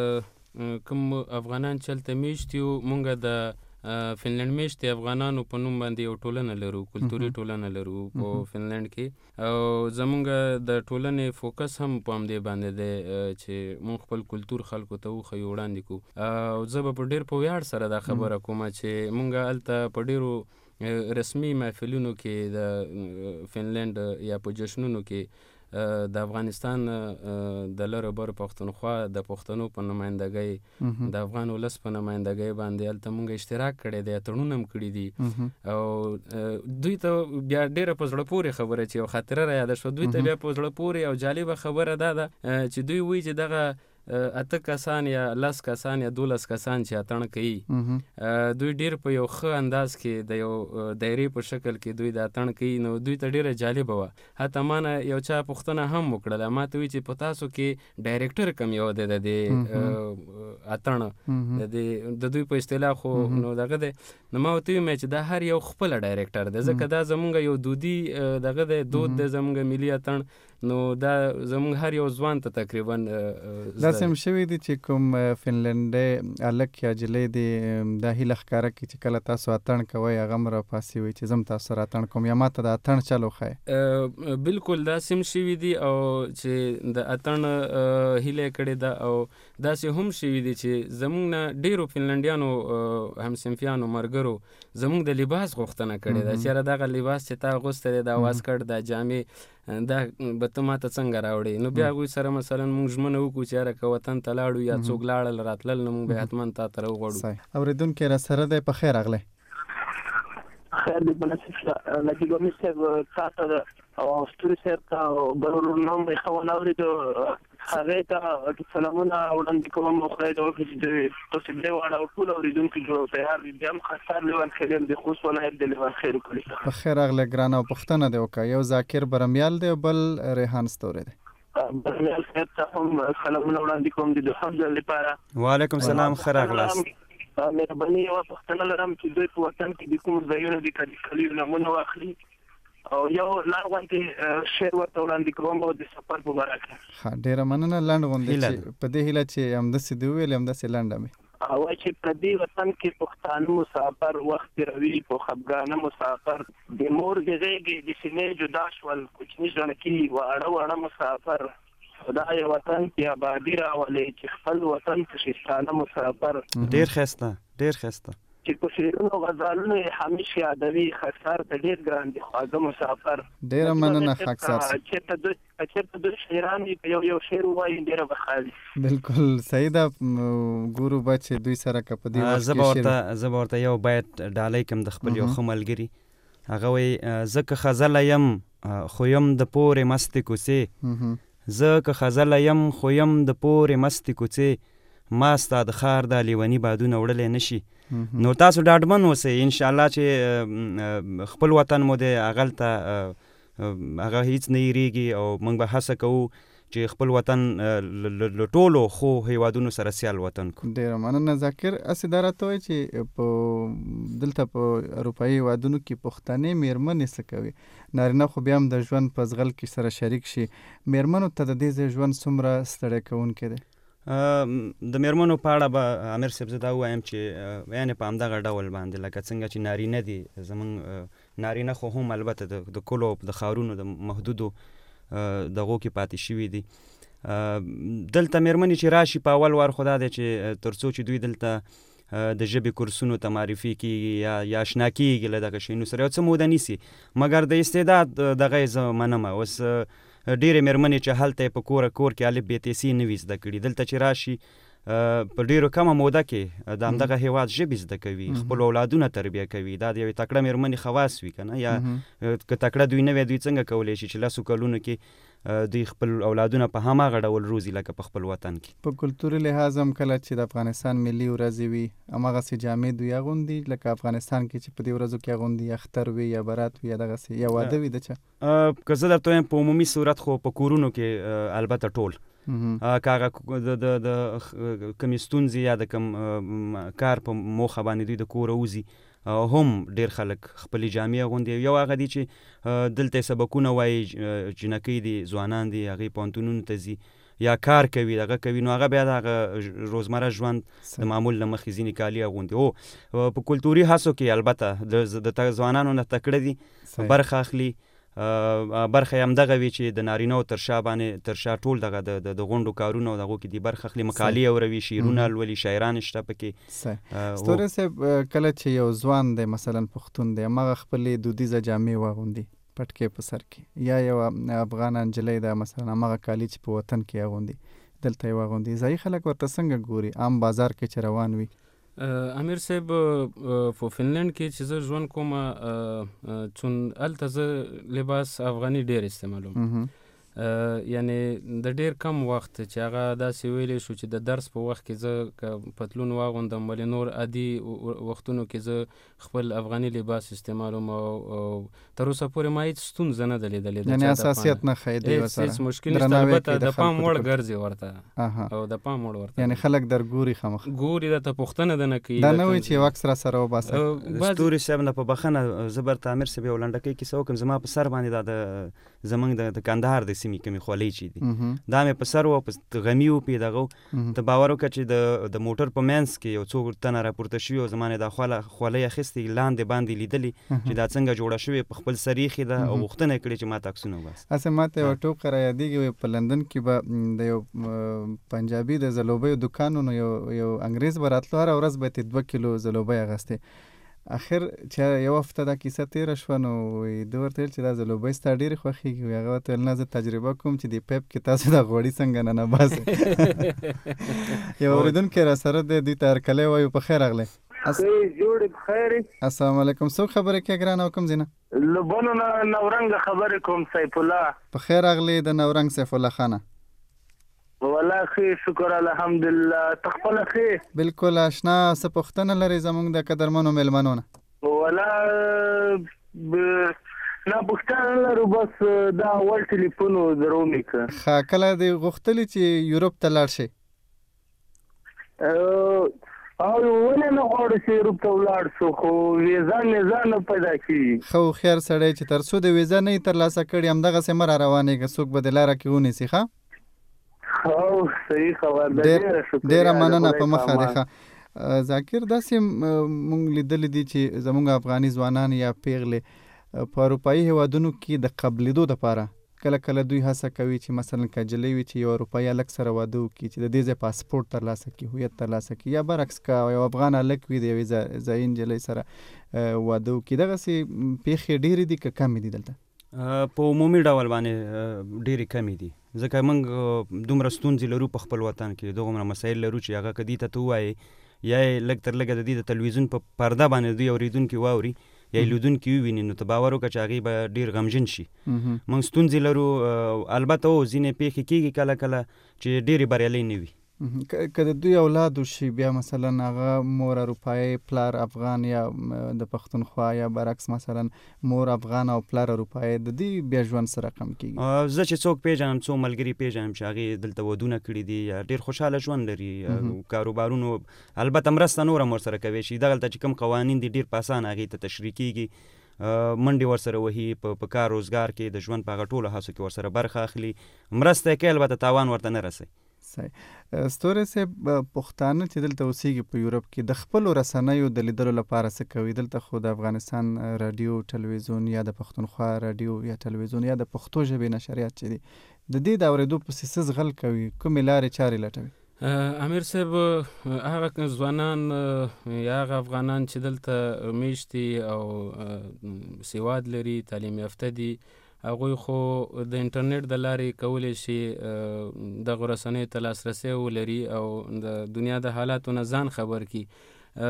کوم افغانان چې هلته میشت یو مونږ د فنلنډ میشتې افغانانو په نوم باندې یو ټولنه لرو کلتوري ټولنه لرو په فنلنډ کې او زمونږ د ټولنې فوکس هم په همدې باندې دی چې مونږ خپل کلتور خلکو ته وښیو وړاندې کړو او زه به په ډېر په ویاړ سره دا خبره کومه چې مونږ هلته په ډېرو رسمي محفلونو کې د فنلنډ یا په جشنونو کې د افغانستان د لره بر پښتونخوا د پښتنو په نمائندګۍ د افغان ولس په نمائندګۍ باندې هلته موږ اشتراک کړی دی، تړونونه هم کړي دي او دوی ته بیا ډېره په زړه پورې خبره چې یو خاطره را یاده شوه، دوی ته بیا په زړه پورې او جالبه خبره دا ده چې دوی وایي چې دغه 8 کسان یا 10 کسان یا 12 کسان چې اتڼ کوي دوی ډیر په یو ښه انداز کې د یو دایرې په شکل کې دوی د اتڼ کوي، نو دوی ته ډیره جالبه وه. حتی ما نه یو چا پوښتنه هم وکړله، ما ته وایي چې په تاسو کې ډایرکټر کوم یو دی د دې اتڼ د دوی په اصطلاح خو نو دغه دی، نو ما ورته ویم چې دا هر یو خپله ډایرکټر دی، ځکه دا زمونږ یو دودي دغه دی، دود دی زمونږ ملي اتڼ، نو دا زمونږ هر یو ځوان ته تقریبا داسې هم شوي دي چې کوم فنلنډی هلک یا نجلۍ دې دا هیله ښکاره کړي چې کله تاسو اتڼ کوئ هغه هم راپاسي وایي چې زه هم تاسو سره اتڼ کوم یا ما ته د اتڼ چل وښایه. بلکل داسې هم شوي دي او چې د اتڼ هیله یې کړې ده، او داسې هم شوي دي چې زمونږ نه ډېرو فنلنډیانو همصنفیانو ملګرو زمونږ د لباس غوښتنه کړې ده، چېرې دغه لباس چې تا اغوستی دی، دا واسکټ، دا جامې، دا به ته ما ته څنګه راوړې؟ نو بیا هغوی سره مثلا موږ ژمنه وکړو چې یاره که وطن ته لاړو یا څوک لاړل راتلل نو موږ به حتما تا ته راوغواړو. اورېدونکی را سره دی، په خیر راغلی. خیر دی مناسب شه نجیب امیر صاحب، تا ته او ستوري صاحب ته او بل ورونه هم ښه ونه اورېدو، هغې ته سلامونه وړاندې کوم او خدای دې وکړي چې تاسو دې واړه او ټول اورېدونکي جوړ تیار وي. بیا هم خاصتر لیوان خیل د خوست ولایت د لیوان خیل وکړي. په خیر راغلی ګرانه، او پوښتنه دې وکړه. یو ذاکر برمیال دی او بل ریحان ستوری دی. برمیال صاحب ته هم سلامونه وړاندې کوم د دوهم ځل لپاره. وعلیکم سلام، ښه راغلاست. مهرباني یوه پوښتنه لرم چې دوی په وطن کې د کوم ځایونو د کلیو نومونه واخلي او یو لنډ غوندې شعر ورته وړاندې کوم او د سفر په باره کې. ښه، ډېره مننه. لنډ غوندې چې په دې هیله چې همداسې دې وویل همداسې لنډه مې وایي چې په دې وطن کې پښتانه مسافر وخت تېروي په خفګانه مسافر، د مور د غېږې د سینې جدا شول کوچني ژړکي واړه واړه مسافر، خدای وطن کې آبادي راولي چې خپل وطن ته شستانه مسافر. ډېر ښایسته، ډېر ښایسته. چې په شعرونو غزلونو یې همیشه یادوي خاکسار ته ډېر ګران دي خواږه مسافر. ډېره مننه خاکسار صاحب. چېرته دوی شاعران یو شعر ووایي ډېره به ښه وي. بلکل صحیح ده، ګورو به چې دوی سره که په دې وخت کې زه به ورته یو بیت ډالۍ کړم د خپل یو ښه ملګري. هغه وایي زه که خزله یم خو یم د پورې مستې کوڅې، زه که خزله یم خو یم د پورې مستې کوڅې، ما ستا د ښار دا لیوني بادونه وړلی نه شي. نو تاسو ډاډمن اوسئ انشاءالله چې خپل وطن مو دی، هغلته هغه هیڅ نه هېرېږي او موږ به هڅه کوو چې خپل وطن له ټولو خو هیوادونو سره سیال وطن کو. ډېره مننه ذاکر. هسې دا راته وایي چې په دلته په اروپایي هیوادونو کې پښتنې مېرمنې څه کوي؟ نارینه خو بیا هم د ژوند په ځغل کې سره شریک شي، مېرمنو ته د دې ځای ژوند څومره ستړی کوونکی دی؟ د مېرمنو په اړه به امیر صاحب زه دا ووایم چې یعنې په همدغه ډول باندې لکه څنګه چې نارینه دي، زموږ نارینه خو هم البته د کلو د ښارونو د محدودو دغو کې پاتې شوي دي. دلته مېرمنې چې راشي په اول وار خو دا دی چې تر څو چې دوی دلته د ژبې کورسونو ته معرفي کېږي یا اشنا کېږي له دغه شیانو سره، یو څه موده نیسي، مګر د استعداد دغه یې زه منمه. اوس ډېرې مېرمنې چې هلته یې په کور کې الف بې ت س نه وي زده کړي، دلته چې راشي په ډېرو کمه موده کې د همدغه هېواد ژبې زده کوي، خپل اولادونه تربیه کوي. دا د یوې تکړه مېرمنې خواص وي که نه، یا که تکړه دوی نه وی دوی څنګه کولی شي چې 10 کلونو کې دوی خپل اولادونه په هماغه ډول روزي لکه په خپل وطن کې. په کلتوري لحاظ هم کله چې د افغانستان ملي ورځې وي هماغسې جامې دوی اغوندي لکه افغانستان کې چې په دې ورځو کې اغوندي، اختر وي یا برات وي یا دغسې یا واده وي د چا؟ که زه درته وایم په عمومي صورت خو په کورونو کې البته ټول که هغه د کمې ستونزې یا د کم کار په موخه باندې دوی د کوره وځي هم ډېر خلک خپلې جامې اغوندي. یو هغه دي چې دلته یې سبقونه وایي، جنکۍ دي، ځوانان دي، هغې پوهنتونونو ته ځي یا کار کوي دغه کوي، نو هغه بیا د هغه روزمره ژوند د معمول له مخې ځینې کالي اغوندي. او په کلتوري هڅو کې البته د ځوانانو نه تکړه دي برخه اخلي، برخه یې همدغه وي چې د نارینهو تر شا باندې تر شا ټول دغه د غونډو کارونه او دغو کې دي برخه اخلي، مقالې اوروي، شعرونه لولي، شاعران شته پکې. ستوري صاحب کله چې یو ځوان دی مثلا پښتون دی هماغه خپلې دودیزه جامې واغوندي پټکې په سر کې یا یو افغان نجلۍ ده مثلا همغه کالي چې په وطن کې اغوندي دلته یې واغوندي، ځایي خلک ورته څنګه ګوري عام بازار کې چې روان وي؟ امیر صاحب په فنلند کې چې زه ژوند کوم چون هلته زه لباس افغاني ډېر استعمالوم، یعنی د ډېر کم وخت چې هغه داسې ویلی شو چې د درس په وخت کې زه که پتلون واغوندم ولې نور عادي وختونو کې زه خپل افغاني لباس استعمالوم او تر اوسه پورې ما هېڅ ستونزه نه ده لیدلې، یعنی اساسیت نه ښیي دوی ورسره، هېڅ مشکل نشته، البته د پام وړ ګرځي ورته او د پام وړ ورته، یعنی خلک در ګوري خامخ ګوري، درته پوښتنه ده نه کوي، دا نه وایي چې یو عکس راسره وباسه. ستوري صاحب نه په بخښنه زه به ته امیر صاحب یو لنډکۍ کیسه وکړم. زما په سر باندې دا د زمونږ د کندهار د سیمې کومې خولۍ چې دي دا مې په سر و په غمي و پې دغه ته باور وکړه چې د موټر په منځ کې یو څو تنه راپورته شوي او زما نه دا خولۍ اخیستې لاندې باندې لیدلې چې دا څنګه جوړه شوې په خپل سر ایښې ده او غوښتنه یې کړې چې ما ته عکسونه وباسه. هسې ما ته یوه ټوکه را یادېږي په لندن کې به د یو پنجابي د ځلوبیو دوکانونو یو انګریز به راتلو، هره ورځ به یې 2 کیلو ځلوبۍ اخیستې. اخر چې یو هفته دا کیسه تېره شوه نو ده ورته ویل چې دا ځلوبۍ ستا ډېرې خوښېږي، هغه ورته ویل نه زه تجربه کوم چې د پیپ کې تاسو دا غوړي څنګه نه باسئ. یو اورېدونکی را سره دی، دوی ته هرکلی وایو. په خیر راغلی. جوړې بخیر. السلام علیکم. څوک خبرې کوي ګرانه او کوم ځای نه؟ لبنو نه نورنګ خبرې کوم، سیف الله. په خیر راغلی د نورنګ سیف الله خانه. والله خیر، شکر الحمدلله. تخپل خیر؟ بالکل آشنا. څه پوښتنه لري زموږ د قدرمنو مېلمنو نه؟ والله نه پوښتنه لرو، بس دا اول ټلیفون درو مې کړ. ښه، کله دې غوښتلي چې یوروپ ته لاړ شئ؟ او ولې نه غواړو چې یوروپ ته ولاړ شو، خو ویزا نه پیدا کېږي. ښه هوښیار سړی چې تر څو د ویزا نه یې ترلاسه کړې همدغسې مه را روانېږه، څوک به د لاره کې ونیسي. ښه صحیح خبر ده. ډېره مننه په مخه دی. ښه ذاکر، داسې مونږ لیدلی دي چې زموږ افغاني ځوانان یا پیغلې په اروپایي هیوادونو کې د قبلېدو دپاره کله کله دوی هڅه کوي چې مثلا که نجلۍ وي چې یو اروپایي هلک سره واده وکړي چې د دې ځای پاسپورټ ترلاسه کړي، هویت ترلاسه کړي، یا برعکس که یو افغان هلک وي د یوې ځایي نجلۍ سره واده وکړي. دغسې پیښې ډېرې دي که کمې دي دلته؟ په عمومي ډول باندې ډېرې کمې دي، ځکه موږ دومره ستونزې لرو په خپل وطن کې، دومره مسایل لرو چې هغه که دې ته ته ووایې یا یې لږ تر لږه د دې د تلویزیون په پرده باندې دوی اورېدونکي واوري یا یې لیدونکي وویني نو ته باور وکړه چې هغې به ډېر غمژن شي. موږ ستونزې لرو، البته ځینې پیښې کېږي کله کله چې ډېرې بریالۍ نه وي. که د دوی اولاد وشي بیا مثلا هغه مور اروپایي پلار افغان یا د پښتونخوا یا برعکس مثلا مور افغان او پلار اروپایي، د دې بیا ژوند سره کم کېږي. زه چې څوک پیژنم، څو ملګري پیژنم چې هغې دلته ودونه کړي دي یا ډېر خوشحاله ژوند لري، کاروبارونو البته مرسته نور هم ورسره کوي شي، دغلته چې کوم قوانین دي ډېر په اسانه هغې ته تشریح کېږي، منډې ورسره وهي، په کار روزګار کې د ژوند په هغه ټولو هڅو کې ورسره برخه اخلي، مرسته یې کوي، البته تاوان ورته نه رسوي. ستوري صاحب، پښتانه چې دلته اوسېږي په یوروپ کې د خپلو رسنیو د لیدلو لپاره څه کوي؟ دلته خو د افغانستان راډیو ټلویزیون یا د پښتونخوا راډیو یا ټلویزیون یا د پښتو ژبې نشریات چې دي د دې د اورېدو پسې څه زغل کوي؟ کومې لارې چارې لټوي؟ امیر صاحب، هغه ځوانان یا هغه افغانان چې دلته میشت دي او سواد لري، تعلیم یافته دي، هغوی خو د انټرنیټ د لارې کولی شي دغو رسنیو ته لاسرسی ولري او د دنیا د حالاتو نه ځان خبر کړي.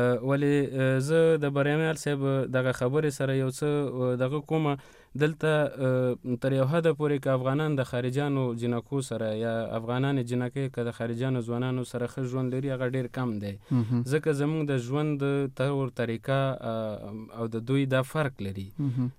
ولې زه د بریامیال صاحب دغه خبرې سره یو څه دغه کومه، دلته تر یو حده پورې که افغانان د خارجانو جنکو سره یا افغانان جنکۍ که د خارجانو ځوانانو سره ښه ژوند لري، هغه ډېر کم دی، ځکه زموږ د ژوند طور طریقه او د دوی دا فرق لري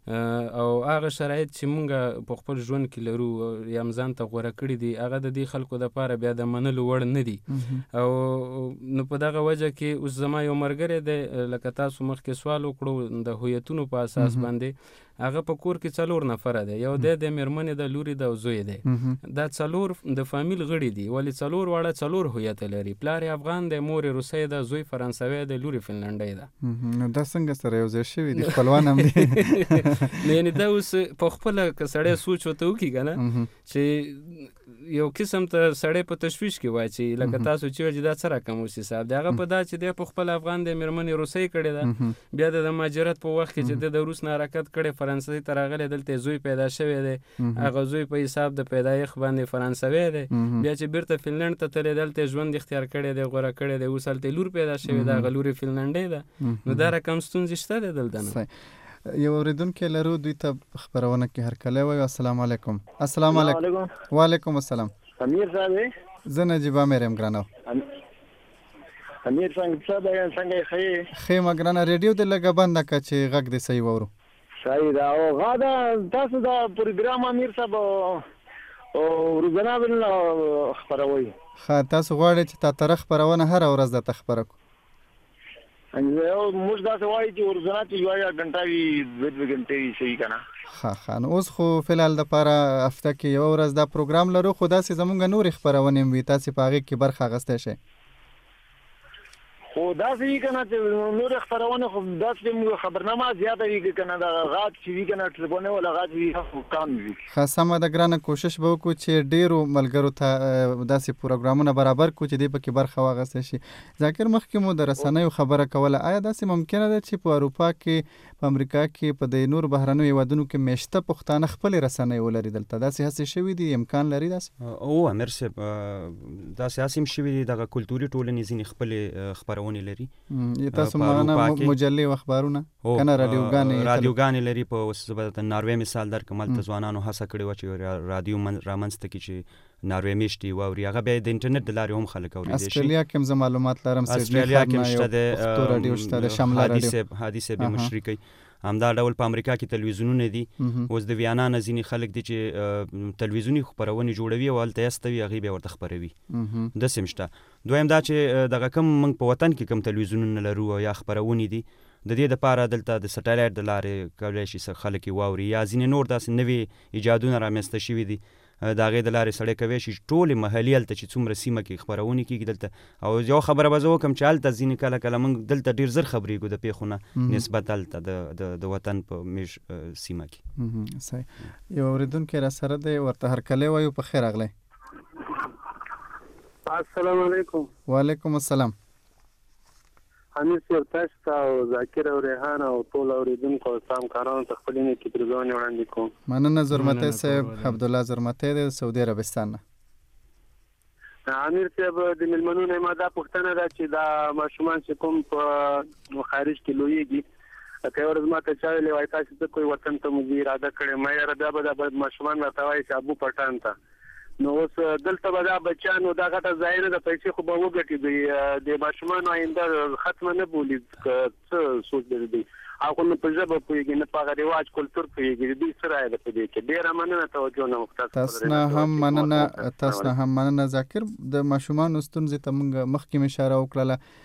او هغه شرایط چې موږ په خپل ژوند کې لرو یا ځان ته غوره کړي دي، هغه د دې خلکو دپاره بیا د منلو وړ نه دي. او نو په دغه وجه کې اوس زما یو ملګری دی، لکه تاسو مخکې سوال وکړو د هویتونو په اساس باندې، هغه په کور کې 4 نفره دی، یو دی د مېرمنې د لوري د زوی دی، دا 4 د فامیل غړي دي، ولې 4 واړه 4 هویت لري، پلار یې افغان دی، مور یې روسۍ ده، زوی فرانسوی دی، لوري فنلنډۍ ده. نو دا څنګه سره یو ځای شوي دي؟ خپلوان هم دي. یعنی دا اوس په خپله که سړی سوچ ورته وکړي که نه، چې یو قسم ته سړی په تشویش کې وای چې لکه تاسو چې وایي دا څه رقم اوس حساب دی، هغه په دا چې دی په خپل افغان دی، مېرمن یې روسۍ کړې ده، بیا د مهاجرت په وخت کې چې د روس نه حرکت کړی فرانسې ته راغلی دلته زوی پیدا شوی دی هغه زوی په حساب د پیدایښت باندې فرانسوی دی بیا چې بیرته فنلنډ ته تللی دلته ژوند اختیار کړی دی غوره کړی دی اوس هلته لور پیدا شوې ده هغه لور یې فنلنډۍ ده نو دا رقم ستونزې شته دی دلته نه یو اورېدونکی لرو دوی ته خپرونه کې هرکلی وایو السلام علیکم السلام علیکم وعلیکم السلام امیر صاحب زه نجیب امیر یم ګرانو امیر څنګه ښه ښه ما ګرانه ریډیو دې لږه بنده کړه چې غږ دې صحیح واورو صحیح ده او غاده تاسو دا پروګرام امیر صاحب او روزانه بل خبروي تاسو غواړئ چې تا طرح خبرونه هر ورځ درته خبره کړو موږ داسې وایو چې روزانه چې یوه غنټه وي دوه غنټې وي صحیح که نه ښه نو اوس خو فلحال دپاره هفته کې یوه ورځ دا پروګرام لرو خو داسې زمونږ نورې خپرونې هم وي تاسې په هغې کې برخه اخیستی شئ خو داسې وي که نه چې نورې خپرونې خو داسې خبرنامه زیاته وي که نه د غاټ چې وي که نه ټلیفونې ولا غاټ وي کم وي ښه سمه ده ګرانه کوشش به وکړو چې ډېرو ملګرو ته داسې پروګرامونه برابر کړو چې دوی پکې برخه واخیستی شي ذاکر مخکې مو د رسنیو خبره کوله آیا داسې ممکنه ده چې په اروپا کې په امریکا کې په د نورو بهرنیو هېوادونو کې میشته پښتانه خپلې رسنۍ ولري دلته داسې هڅې شوي دي امکان لري داسې او امیر صاحب داسې هڅې هم شوي دي دغه کلتوري ټولنې ځینې خپلې خپرونې لري تاسو معنا مجلې او اخبارونه کنه رادیوګانې لري په اوس زه د ناروې مثال درکړم هلته ځوانانو هڅه کړې وه چې رادیو رامنځته کړي چې ناروې میشتي واوري هغه بیا د انټرنیټ د لارې هم خلک اورېدی شي استرالیا کې هم زه معلومات لرم استرالیا کې هم شته د پښتو رادیو شته د شمله رادیو هادي صاحب یې مشري کوي همدا ډول په امریکا کې تلویزیونونه دي اوس د ویانا نه ځینې خلک دي چې تلویزیوني خپرونې جوړوي او هلته یسته وي هغې بیا ورته خپروي داسې هم شته دویم دا چې دغه کم موږ په وطن کې کم تلویزیونونه لرو یا خپرونې دي د دې دپاره دلته د سټلایټ د لارې کولی شي خلک یې واوري یا ځینې نور داسې نوې ایجادونه رامنځته شوي دي د هغې د لارې سړی کوی شي ټولې محلي هلته چې څومره سیمه کې خپرونې کېږي دلته او یو خبره به زه وکړم چې هلته ځینې کله کله موږ دلته ډېر زر خبرېږو د پیښو نه نسبت هلته د وطن په میش سیمه کې صحیح یو اورېدونکی را سره دی ورته هرکلی وایو په خیر راغلی السلام علیکم وعلیکم السلام امیر صاحب تاسو ته او ذاکر او ریحان او ټول اورېدونکو او همکارانو ته خپلې نیکې پرېږدنې وړاندې کوم مننه زرمتی صاحب عبدالله زرمتی دی د سعودي عربستان نه امیر صاحب د مېلمنو نه ما دا پوښتنه ده چې دا ماشومان چې کوم په خارج کې لویېږي که یو ورځ ما ته چا ویلې وایي تاسې ته کوی وطن ته مو ځي اراده کړې ما یاره بیا به دا ماشومان راته وایي چې ابو پټان ته نو اوس دلته به دا بچیانو دا غټه ځای نه ده پیسې خو به وګټي دوی د ماشومانو آینده ختمه نه بولي څه سوچ لري دوی هغه نه په ژبه پوهېږي نه په هغه رواج کلتور پوهېږي دوی څه رایه ده په دې کې ډېره مننه توجه نه تاسو نه هم مننه ذاکر د ماشومانو ستونزې ته موږ مخکې م اشاره وکړله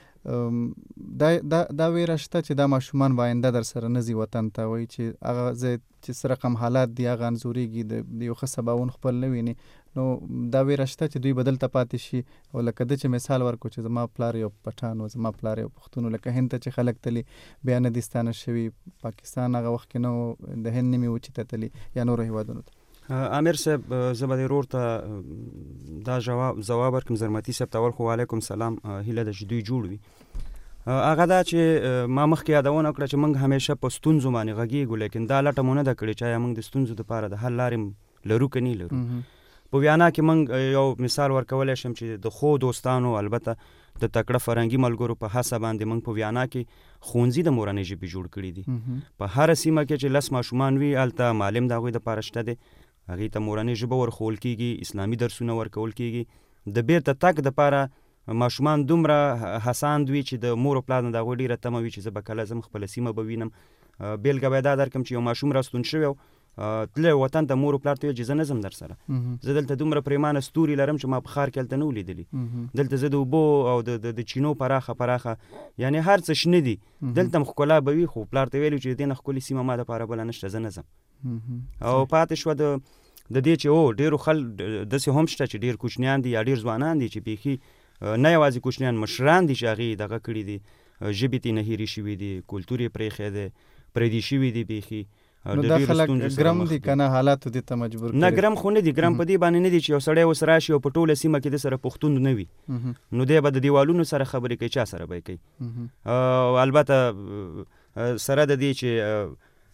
دا ویره شته چې دا ماشومان به آینده در سره نه ځي وطن ته وایي چې هغه ځای چې څه رقم حالات دي هغه انځورېږي د یو ښه سباون خپل نه ویني نو دا ویره شته چې دوی به دلته پاتې شي او لکه ده چې مثال ورکړو چې زما پلار یو پټان و زما پلار یو پښتون و لکه هند ته چې خلک تلي بیا نه دي ستانه شوي پاکستان هغه وخت کې نه و د هند نه مې و چې ته تلي یا نورو هېوادونو ته امیر صاحب زه به دې ورور ته دا ځواب ورکړم زرمتي صاحب ته اول خو وعلیکم سلام هیله ده چې دوی جوړ وي هغه دا چې ما مخکې یادونه کړه چې موږ همیشه په ستونزو باندې غږېږو لیکن دا لټه مو نه ده کړې چې آیا موږ د ستونزو دپاره د حل لارې لرو که نه لرو په ویانا کې موږ یو مثال ورکولی شم چې د خو دوستانو البته د تکړه فرهنګي ملګرو په هڅه باندې موږ په ویانا کې ښوونځي د مورنۍ ژبې جوړ کړي دي په هره سیمه کې چې 10 ماشومان وي هلته معلم د هغوی دپاره شته دی هغې ته مورنۍ ژبه ورښوول کېږي اسلامي درسونه ورکول کېږي د بیرته تګ دپاره ماشومان دومره هڅاند وي چې د مور او پلار نه د هغوی ډېره تمه وي چې زه به کله ځم خپله سیمه به وینم بېلګه به یې دا درکړم چې یو ماشوم راستون شوی تللی وطن ته مور او پلار ته ویل چې زه نه ځم در سره زه دلته دومره پرېمانه ستوري لرم چې ما په ښار کې هلته نه ولیدلي دلته زه د اوبو او د چینو پراخه یعنې هر څه شنه دي دلته هم ښکلا به وي خو پلار ته ویلي چې د دې نه ښکلې سیمه ما دپاره بله نشته زه نه ځم او پاتې شوه د دې چې ډېرو داسې هم شته چې ډېر کوچنیان دي یا ډېر ځوانان دي چې بیخي نه یوازې کوچنیان مشران دي چې هغې دغه کړي دي ژبې ترې نه هېرې شوي دي کلتور یې پرېښی دی پردي شوي دي بیخي نو دا خلک ګرم دي که نه حالاتو دې ته مجبور کړي نه ګرم خو نه دي ګرم په دې باندې نه دي چې یو سړی اوس راشي او په ټوله سیمه کې د سره پښتون نه وي نو دی به د دیوالونو سره خبرې کوي چا سره به یې کوي البته سره د دې چې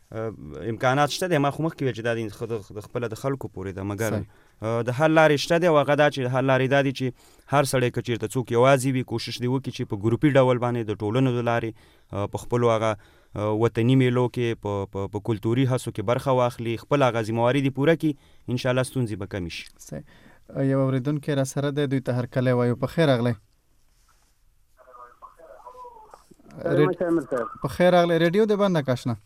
امکانات شته دی. ما خو مخکې ویل چې دا د خپله د خلکو پورې ده، مګر د حل لارې شته دی او هغه دا چې حل لارې دا دي چې هر سړی که چېرته څوک یوازې وي کوشش دی وکړي چې په ګروپي ډول باندې د ټولنو د لارې په خپلو هغه وطني میلو کې په کلتوري هڅو کې برخه واخلي، خپل هغه ذمهواري دې پوره کړي، انشاءالله ستونزې به کمې شي. یو اورېدونکی را سره دی، دوی ته هرکلی وایو. په خیر راغلی. په خیر راغلی. ریډیو دې بنده که اشنا؟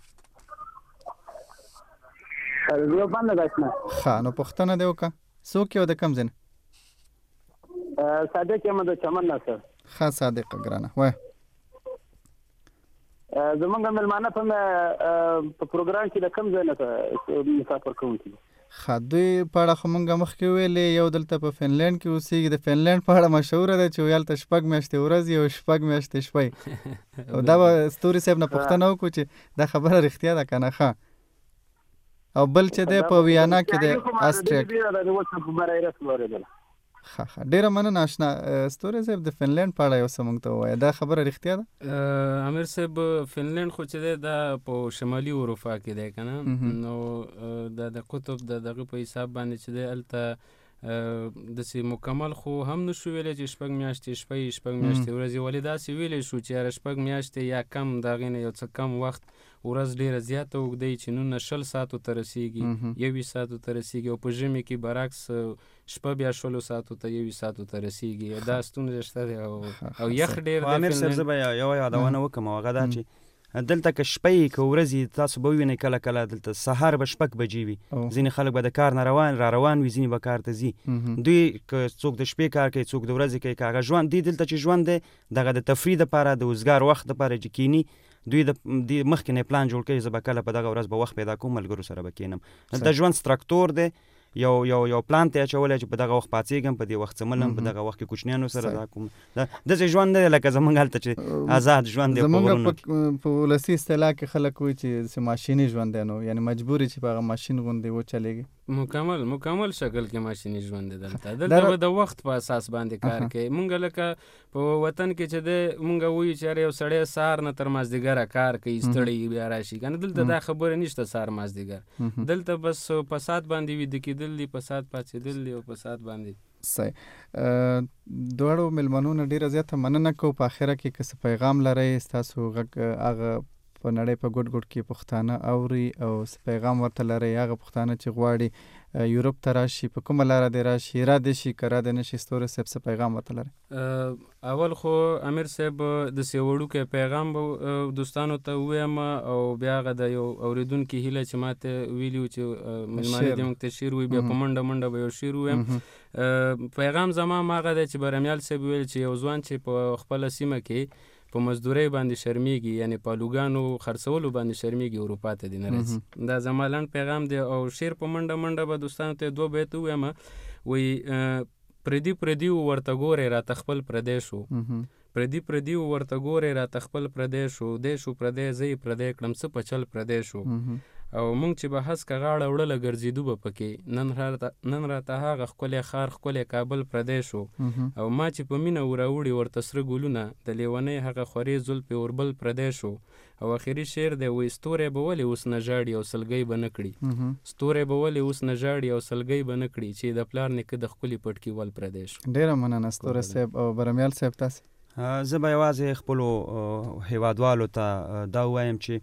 ریډیو بنده ده اشنا. ښه، نو پوښتنه دې وکړه. څوک یو د کوم ځای نه؟ صادق یم د چمن نه سر. ښه صادقه ګرانه وایه. زمونږ مېلمانه په پروګرام کې د کوم ځای نه مسافر کوونکي دي؟ ښه، دوی په اړه خو مونږ مخکې ویلې، یو دلته په فنلنډ کې اوسېږي. د فنلنډ په اړه مشهوره ده چې هلته 6 میاشتې ورځې او 6 میاشتې شپې. او دا به ستوري صاحب نه پوښتنه وکړو چې دا خبره رښتیا ده که نه. ښه، او بل چې دی په ویانا کې دی آسټریا. ښه، ډېره مننه اشنا. ستوري صاحب د فنلنډ په اړه یو څه موږ ته ووایه، دا خبره رښتیا ده؟ امیر صاحب فنلنډ خو چې دی دا په شمالي اروپا کې دی که نه، نو د قطب د دغه په حساب باندې چې دی هلته داسې مکمل خو هم نشو ویلی چې 6 میاشتې شپې 6 میاشتې ورځې، ولې داسې ویلی شو چې یاره 6 میاشتې یا کم د هغې نه یو څه کم وخت، ورځ ډېره زیاته اوږدی چې نن 20 ساعتو ته رسېږي، 21 ساعتو ته رسېږي، او په ژمي کې برعکس شپه بیا 16 ساعتو ته 21 ساعتو ته رسېږي. دا ستونزه شته دی او یخ ډېر دی. امیر صاحب زه به یوه یادونه وکړم، او هغه دا چې دلته که شپې که ورځې تاسو به ووینئ کله کله دلته سهار به 6 بجې وي، ځینې خلک به د کار نه روان وي، ځینې به کار ته ځي. دوی که څوک د شپې کار کوي، څوک د ورځې کوي، که هغه ژوند دی دلته چې ژوند دی دغه د تفریح دپاره د اوزګار وخت دپاره چې کینی، دوی د مخکې نه پلان جوړ کوي، زه به کله په دغه ورځ به وخت پیدا کوم ملګرو سره به کینم. دلته ژوند سترکتور دی، یو پلان ته اچولی چې په دغه وخت پاڅېږم، په دې وخت څملم، په دغه وخت کې کوچنیانو سره دا کوم. داسې ژوند نه دی لکه زموږ هلته چې آزاد ژوند دی. زموږ په ولسي اصطلاح کې خلک وایي چې ماشیني ژوند دی، نو یعنې مجبوري چې په هغه ماشین غوندې وچلېږي. مکمل شکل کې ماشیني ژوند دی دلته. دلته به د وخت په اساس باندې کار کوي. مونږ لکه په وطن کې چې دی مونږ وایو چې یو سړی سهار نه تر مازدیګره کار کوي، ستړی بیا راشي که نه. دلته دا خبره نشته سهار مازدیګر، دلته بس په ساعت باندې ویده کېدل دي، په ساعت پاڅېدل دي او په ساعت باندې. صحیح. دواړو مېلمنو نه ډېره زیاته مننه کوو. په آخره کې که څه پیغام لرئ، ستاسو غږ هغه په نړۍ په ګوټ ګوټ کې پښتانه اوري، او څه پیغام ورته لرئ، هغه پښتانه چې غواړي یورپ ته راشي، په کومه لاره دې راشي، را دې شي که را دې نه شي، ستوري صاحب څه پیغام ورته لرئ؟ اول خو امیر صاحب داسې وړوکی پیغام به دوستانو ته ووایم، او بیا هغه د یو اورېدونکي هیله چې ما ته ویلي وو چې مېلمانه دې موږ ته شعر ووایي، بیا په منډه به یو شعر ووایم. پیغام زما هغه دی چې برمیال صاحب ویل چې یو ځوان چې په خپله سیمه کې په مزدورۍ باندې شرمیږي، یعنی په الوګانو خرڅولو باندې شرمیږي، اروپا ته دې نه راځي. دا زما لنډ پیغام دی. او شعر په منډه به دوستانو ته 2 بیت ووایم. وایي پردي ورته ګورې راته خپل پردی شو، پردي ورته ګورې راته خپل پردی شو، دی شو پردی زه یې پردی کړم، څه په چل پردی شو. او مونږ چې به هسکه غاړه وړله ګرځېدو به پکې، نن راته هغه ښکلی ښار ښکلی کابل پردی شو. او ما چې په مینه وراوړي ورته سره ګلونه، د لیونۍ هغه خورې زلفې اوربل پردی شو. او اخري شعر دی، وایي ستوری به ولې اوس نه ژاړي او سلګۍ به نه کړي، ستوری به ولې اوس نه ژاړي او سلګۍ به نه کړي، چې د پلار نیکه د ښکلي پټکي ول پردی شو. ډېره مننه ستوری صاحب. او برمیال صاحب تاسې؟ زه به یوازې خپلو هیوادوالو ته دا ووایم چې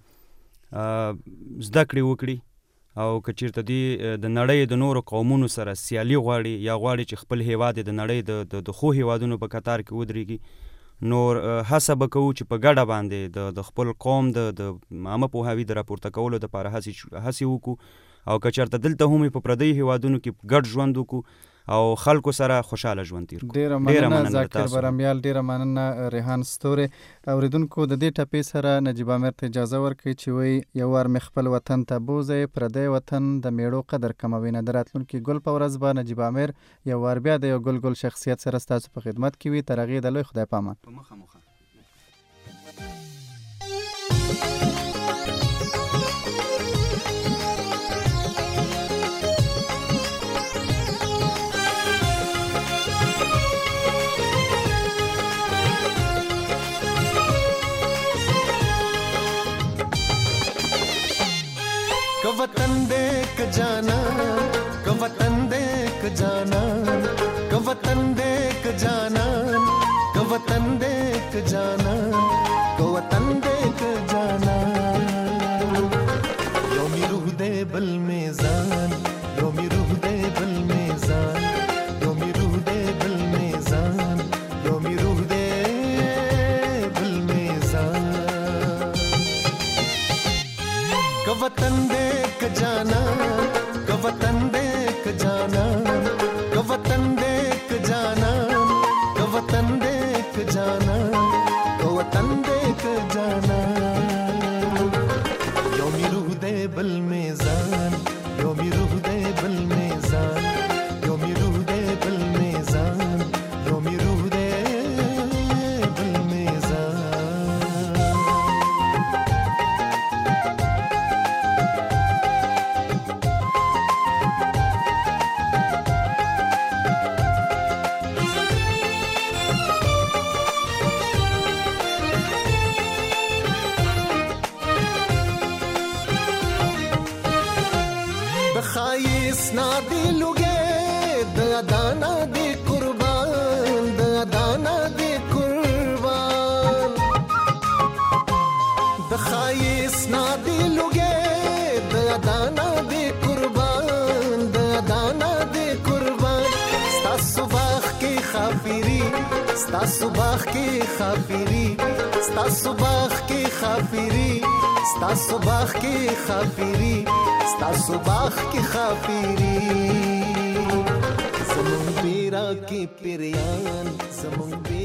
زده کړې وکړي، او که چېرته دوی د نړۍ د نورو قومونو سره سیالي غواړي، یا غواړي چې خپل هیواد د نړۍ د ښو هیوادونو په کتار کې ودرېږي، نور هڅه به کوو چې په ګډه باندې د خپل قوم د عامه پوهاوي د راپورته کولو دپاره هڅې وکړو. او که چېرته دلته هم په پردیو هیوادونو کې ګډ ژوند وکړو او خلکو سره خوشاله ژوند تیر کړو. ډېره مننه ذاکر برمیال، ډېره مننه ریحان ستوري. اوریدونکو د دې ټپې سره نجیب امیر ته اجازه ورکړئ چې وایي یو وار مې خپل وطن ته بوځئ، پردی وطن د میړو قدر کموي نه. د راتلونکي ګل په ورځ به نجیب امیر یو وار بیا د یو ګل شخصیت سره ستاسو په خدمت کې وي. تر هغې د لوی خدای پامان. वतन देख जानान को वतन देख जानान को वतन देख जानान योमी रूह दे बल मेज़ान योमी रूह दे बल मेज़ान योमी रूह दे बल मेज़ान योमी रूह दे बल मेज़ान को वतन देख जानान को वतन देख जानान को वतन देख जानान को वतन देख जानान को वतन देख जानान योमी रूह दे बल मेज़ान योमी रूह दे बल मेज़ान योमी रूह दे बल मेज़ान योमी रूह दे बल मेज़ान خايس نادي لوجي دانا دي قربان دانا دي قربان خايس نادي لوجي دانا دي قربان دانا دي قربان ستا صباح کی خافری ستا صباح کی خافری ستا صباح کی خافری ستا صباح کی خافری ستا صباح کی خافری زمون بیرا کی پریان زمون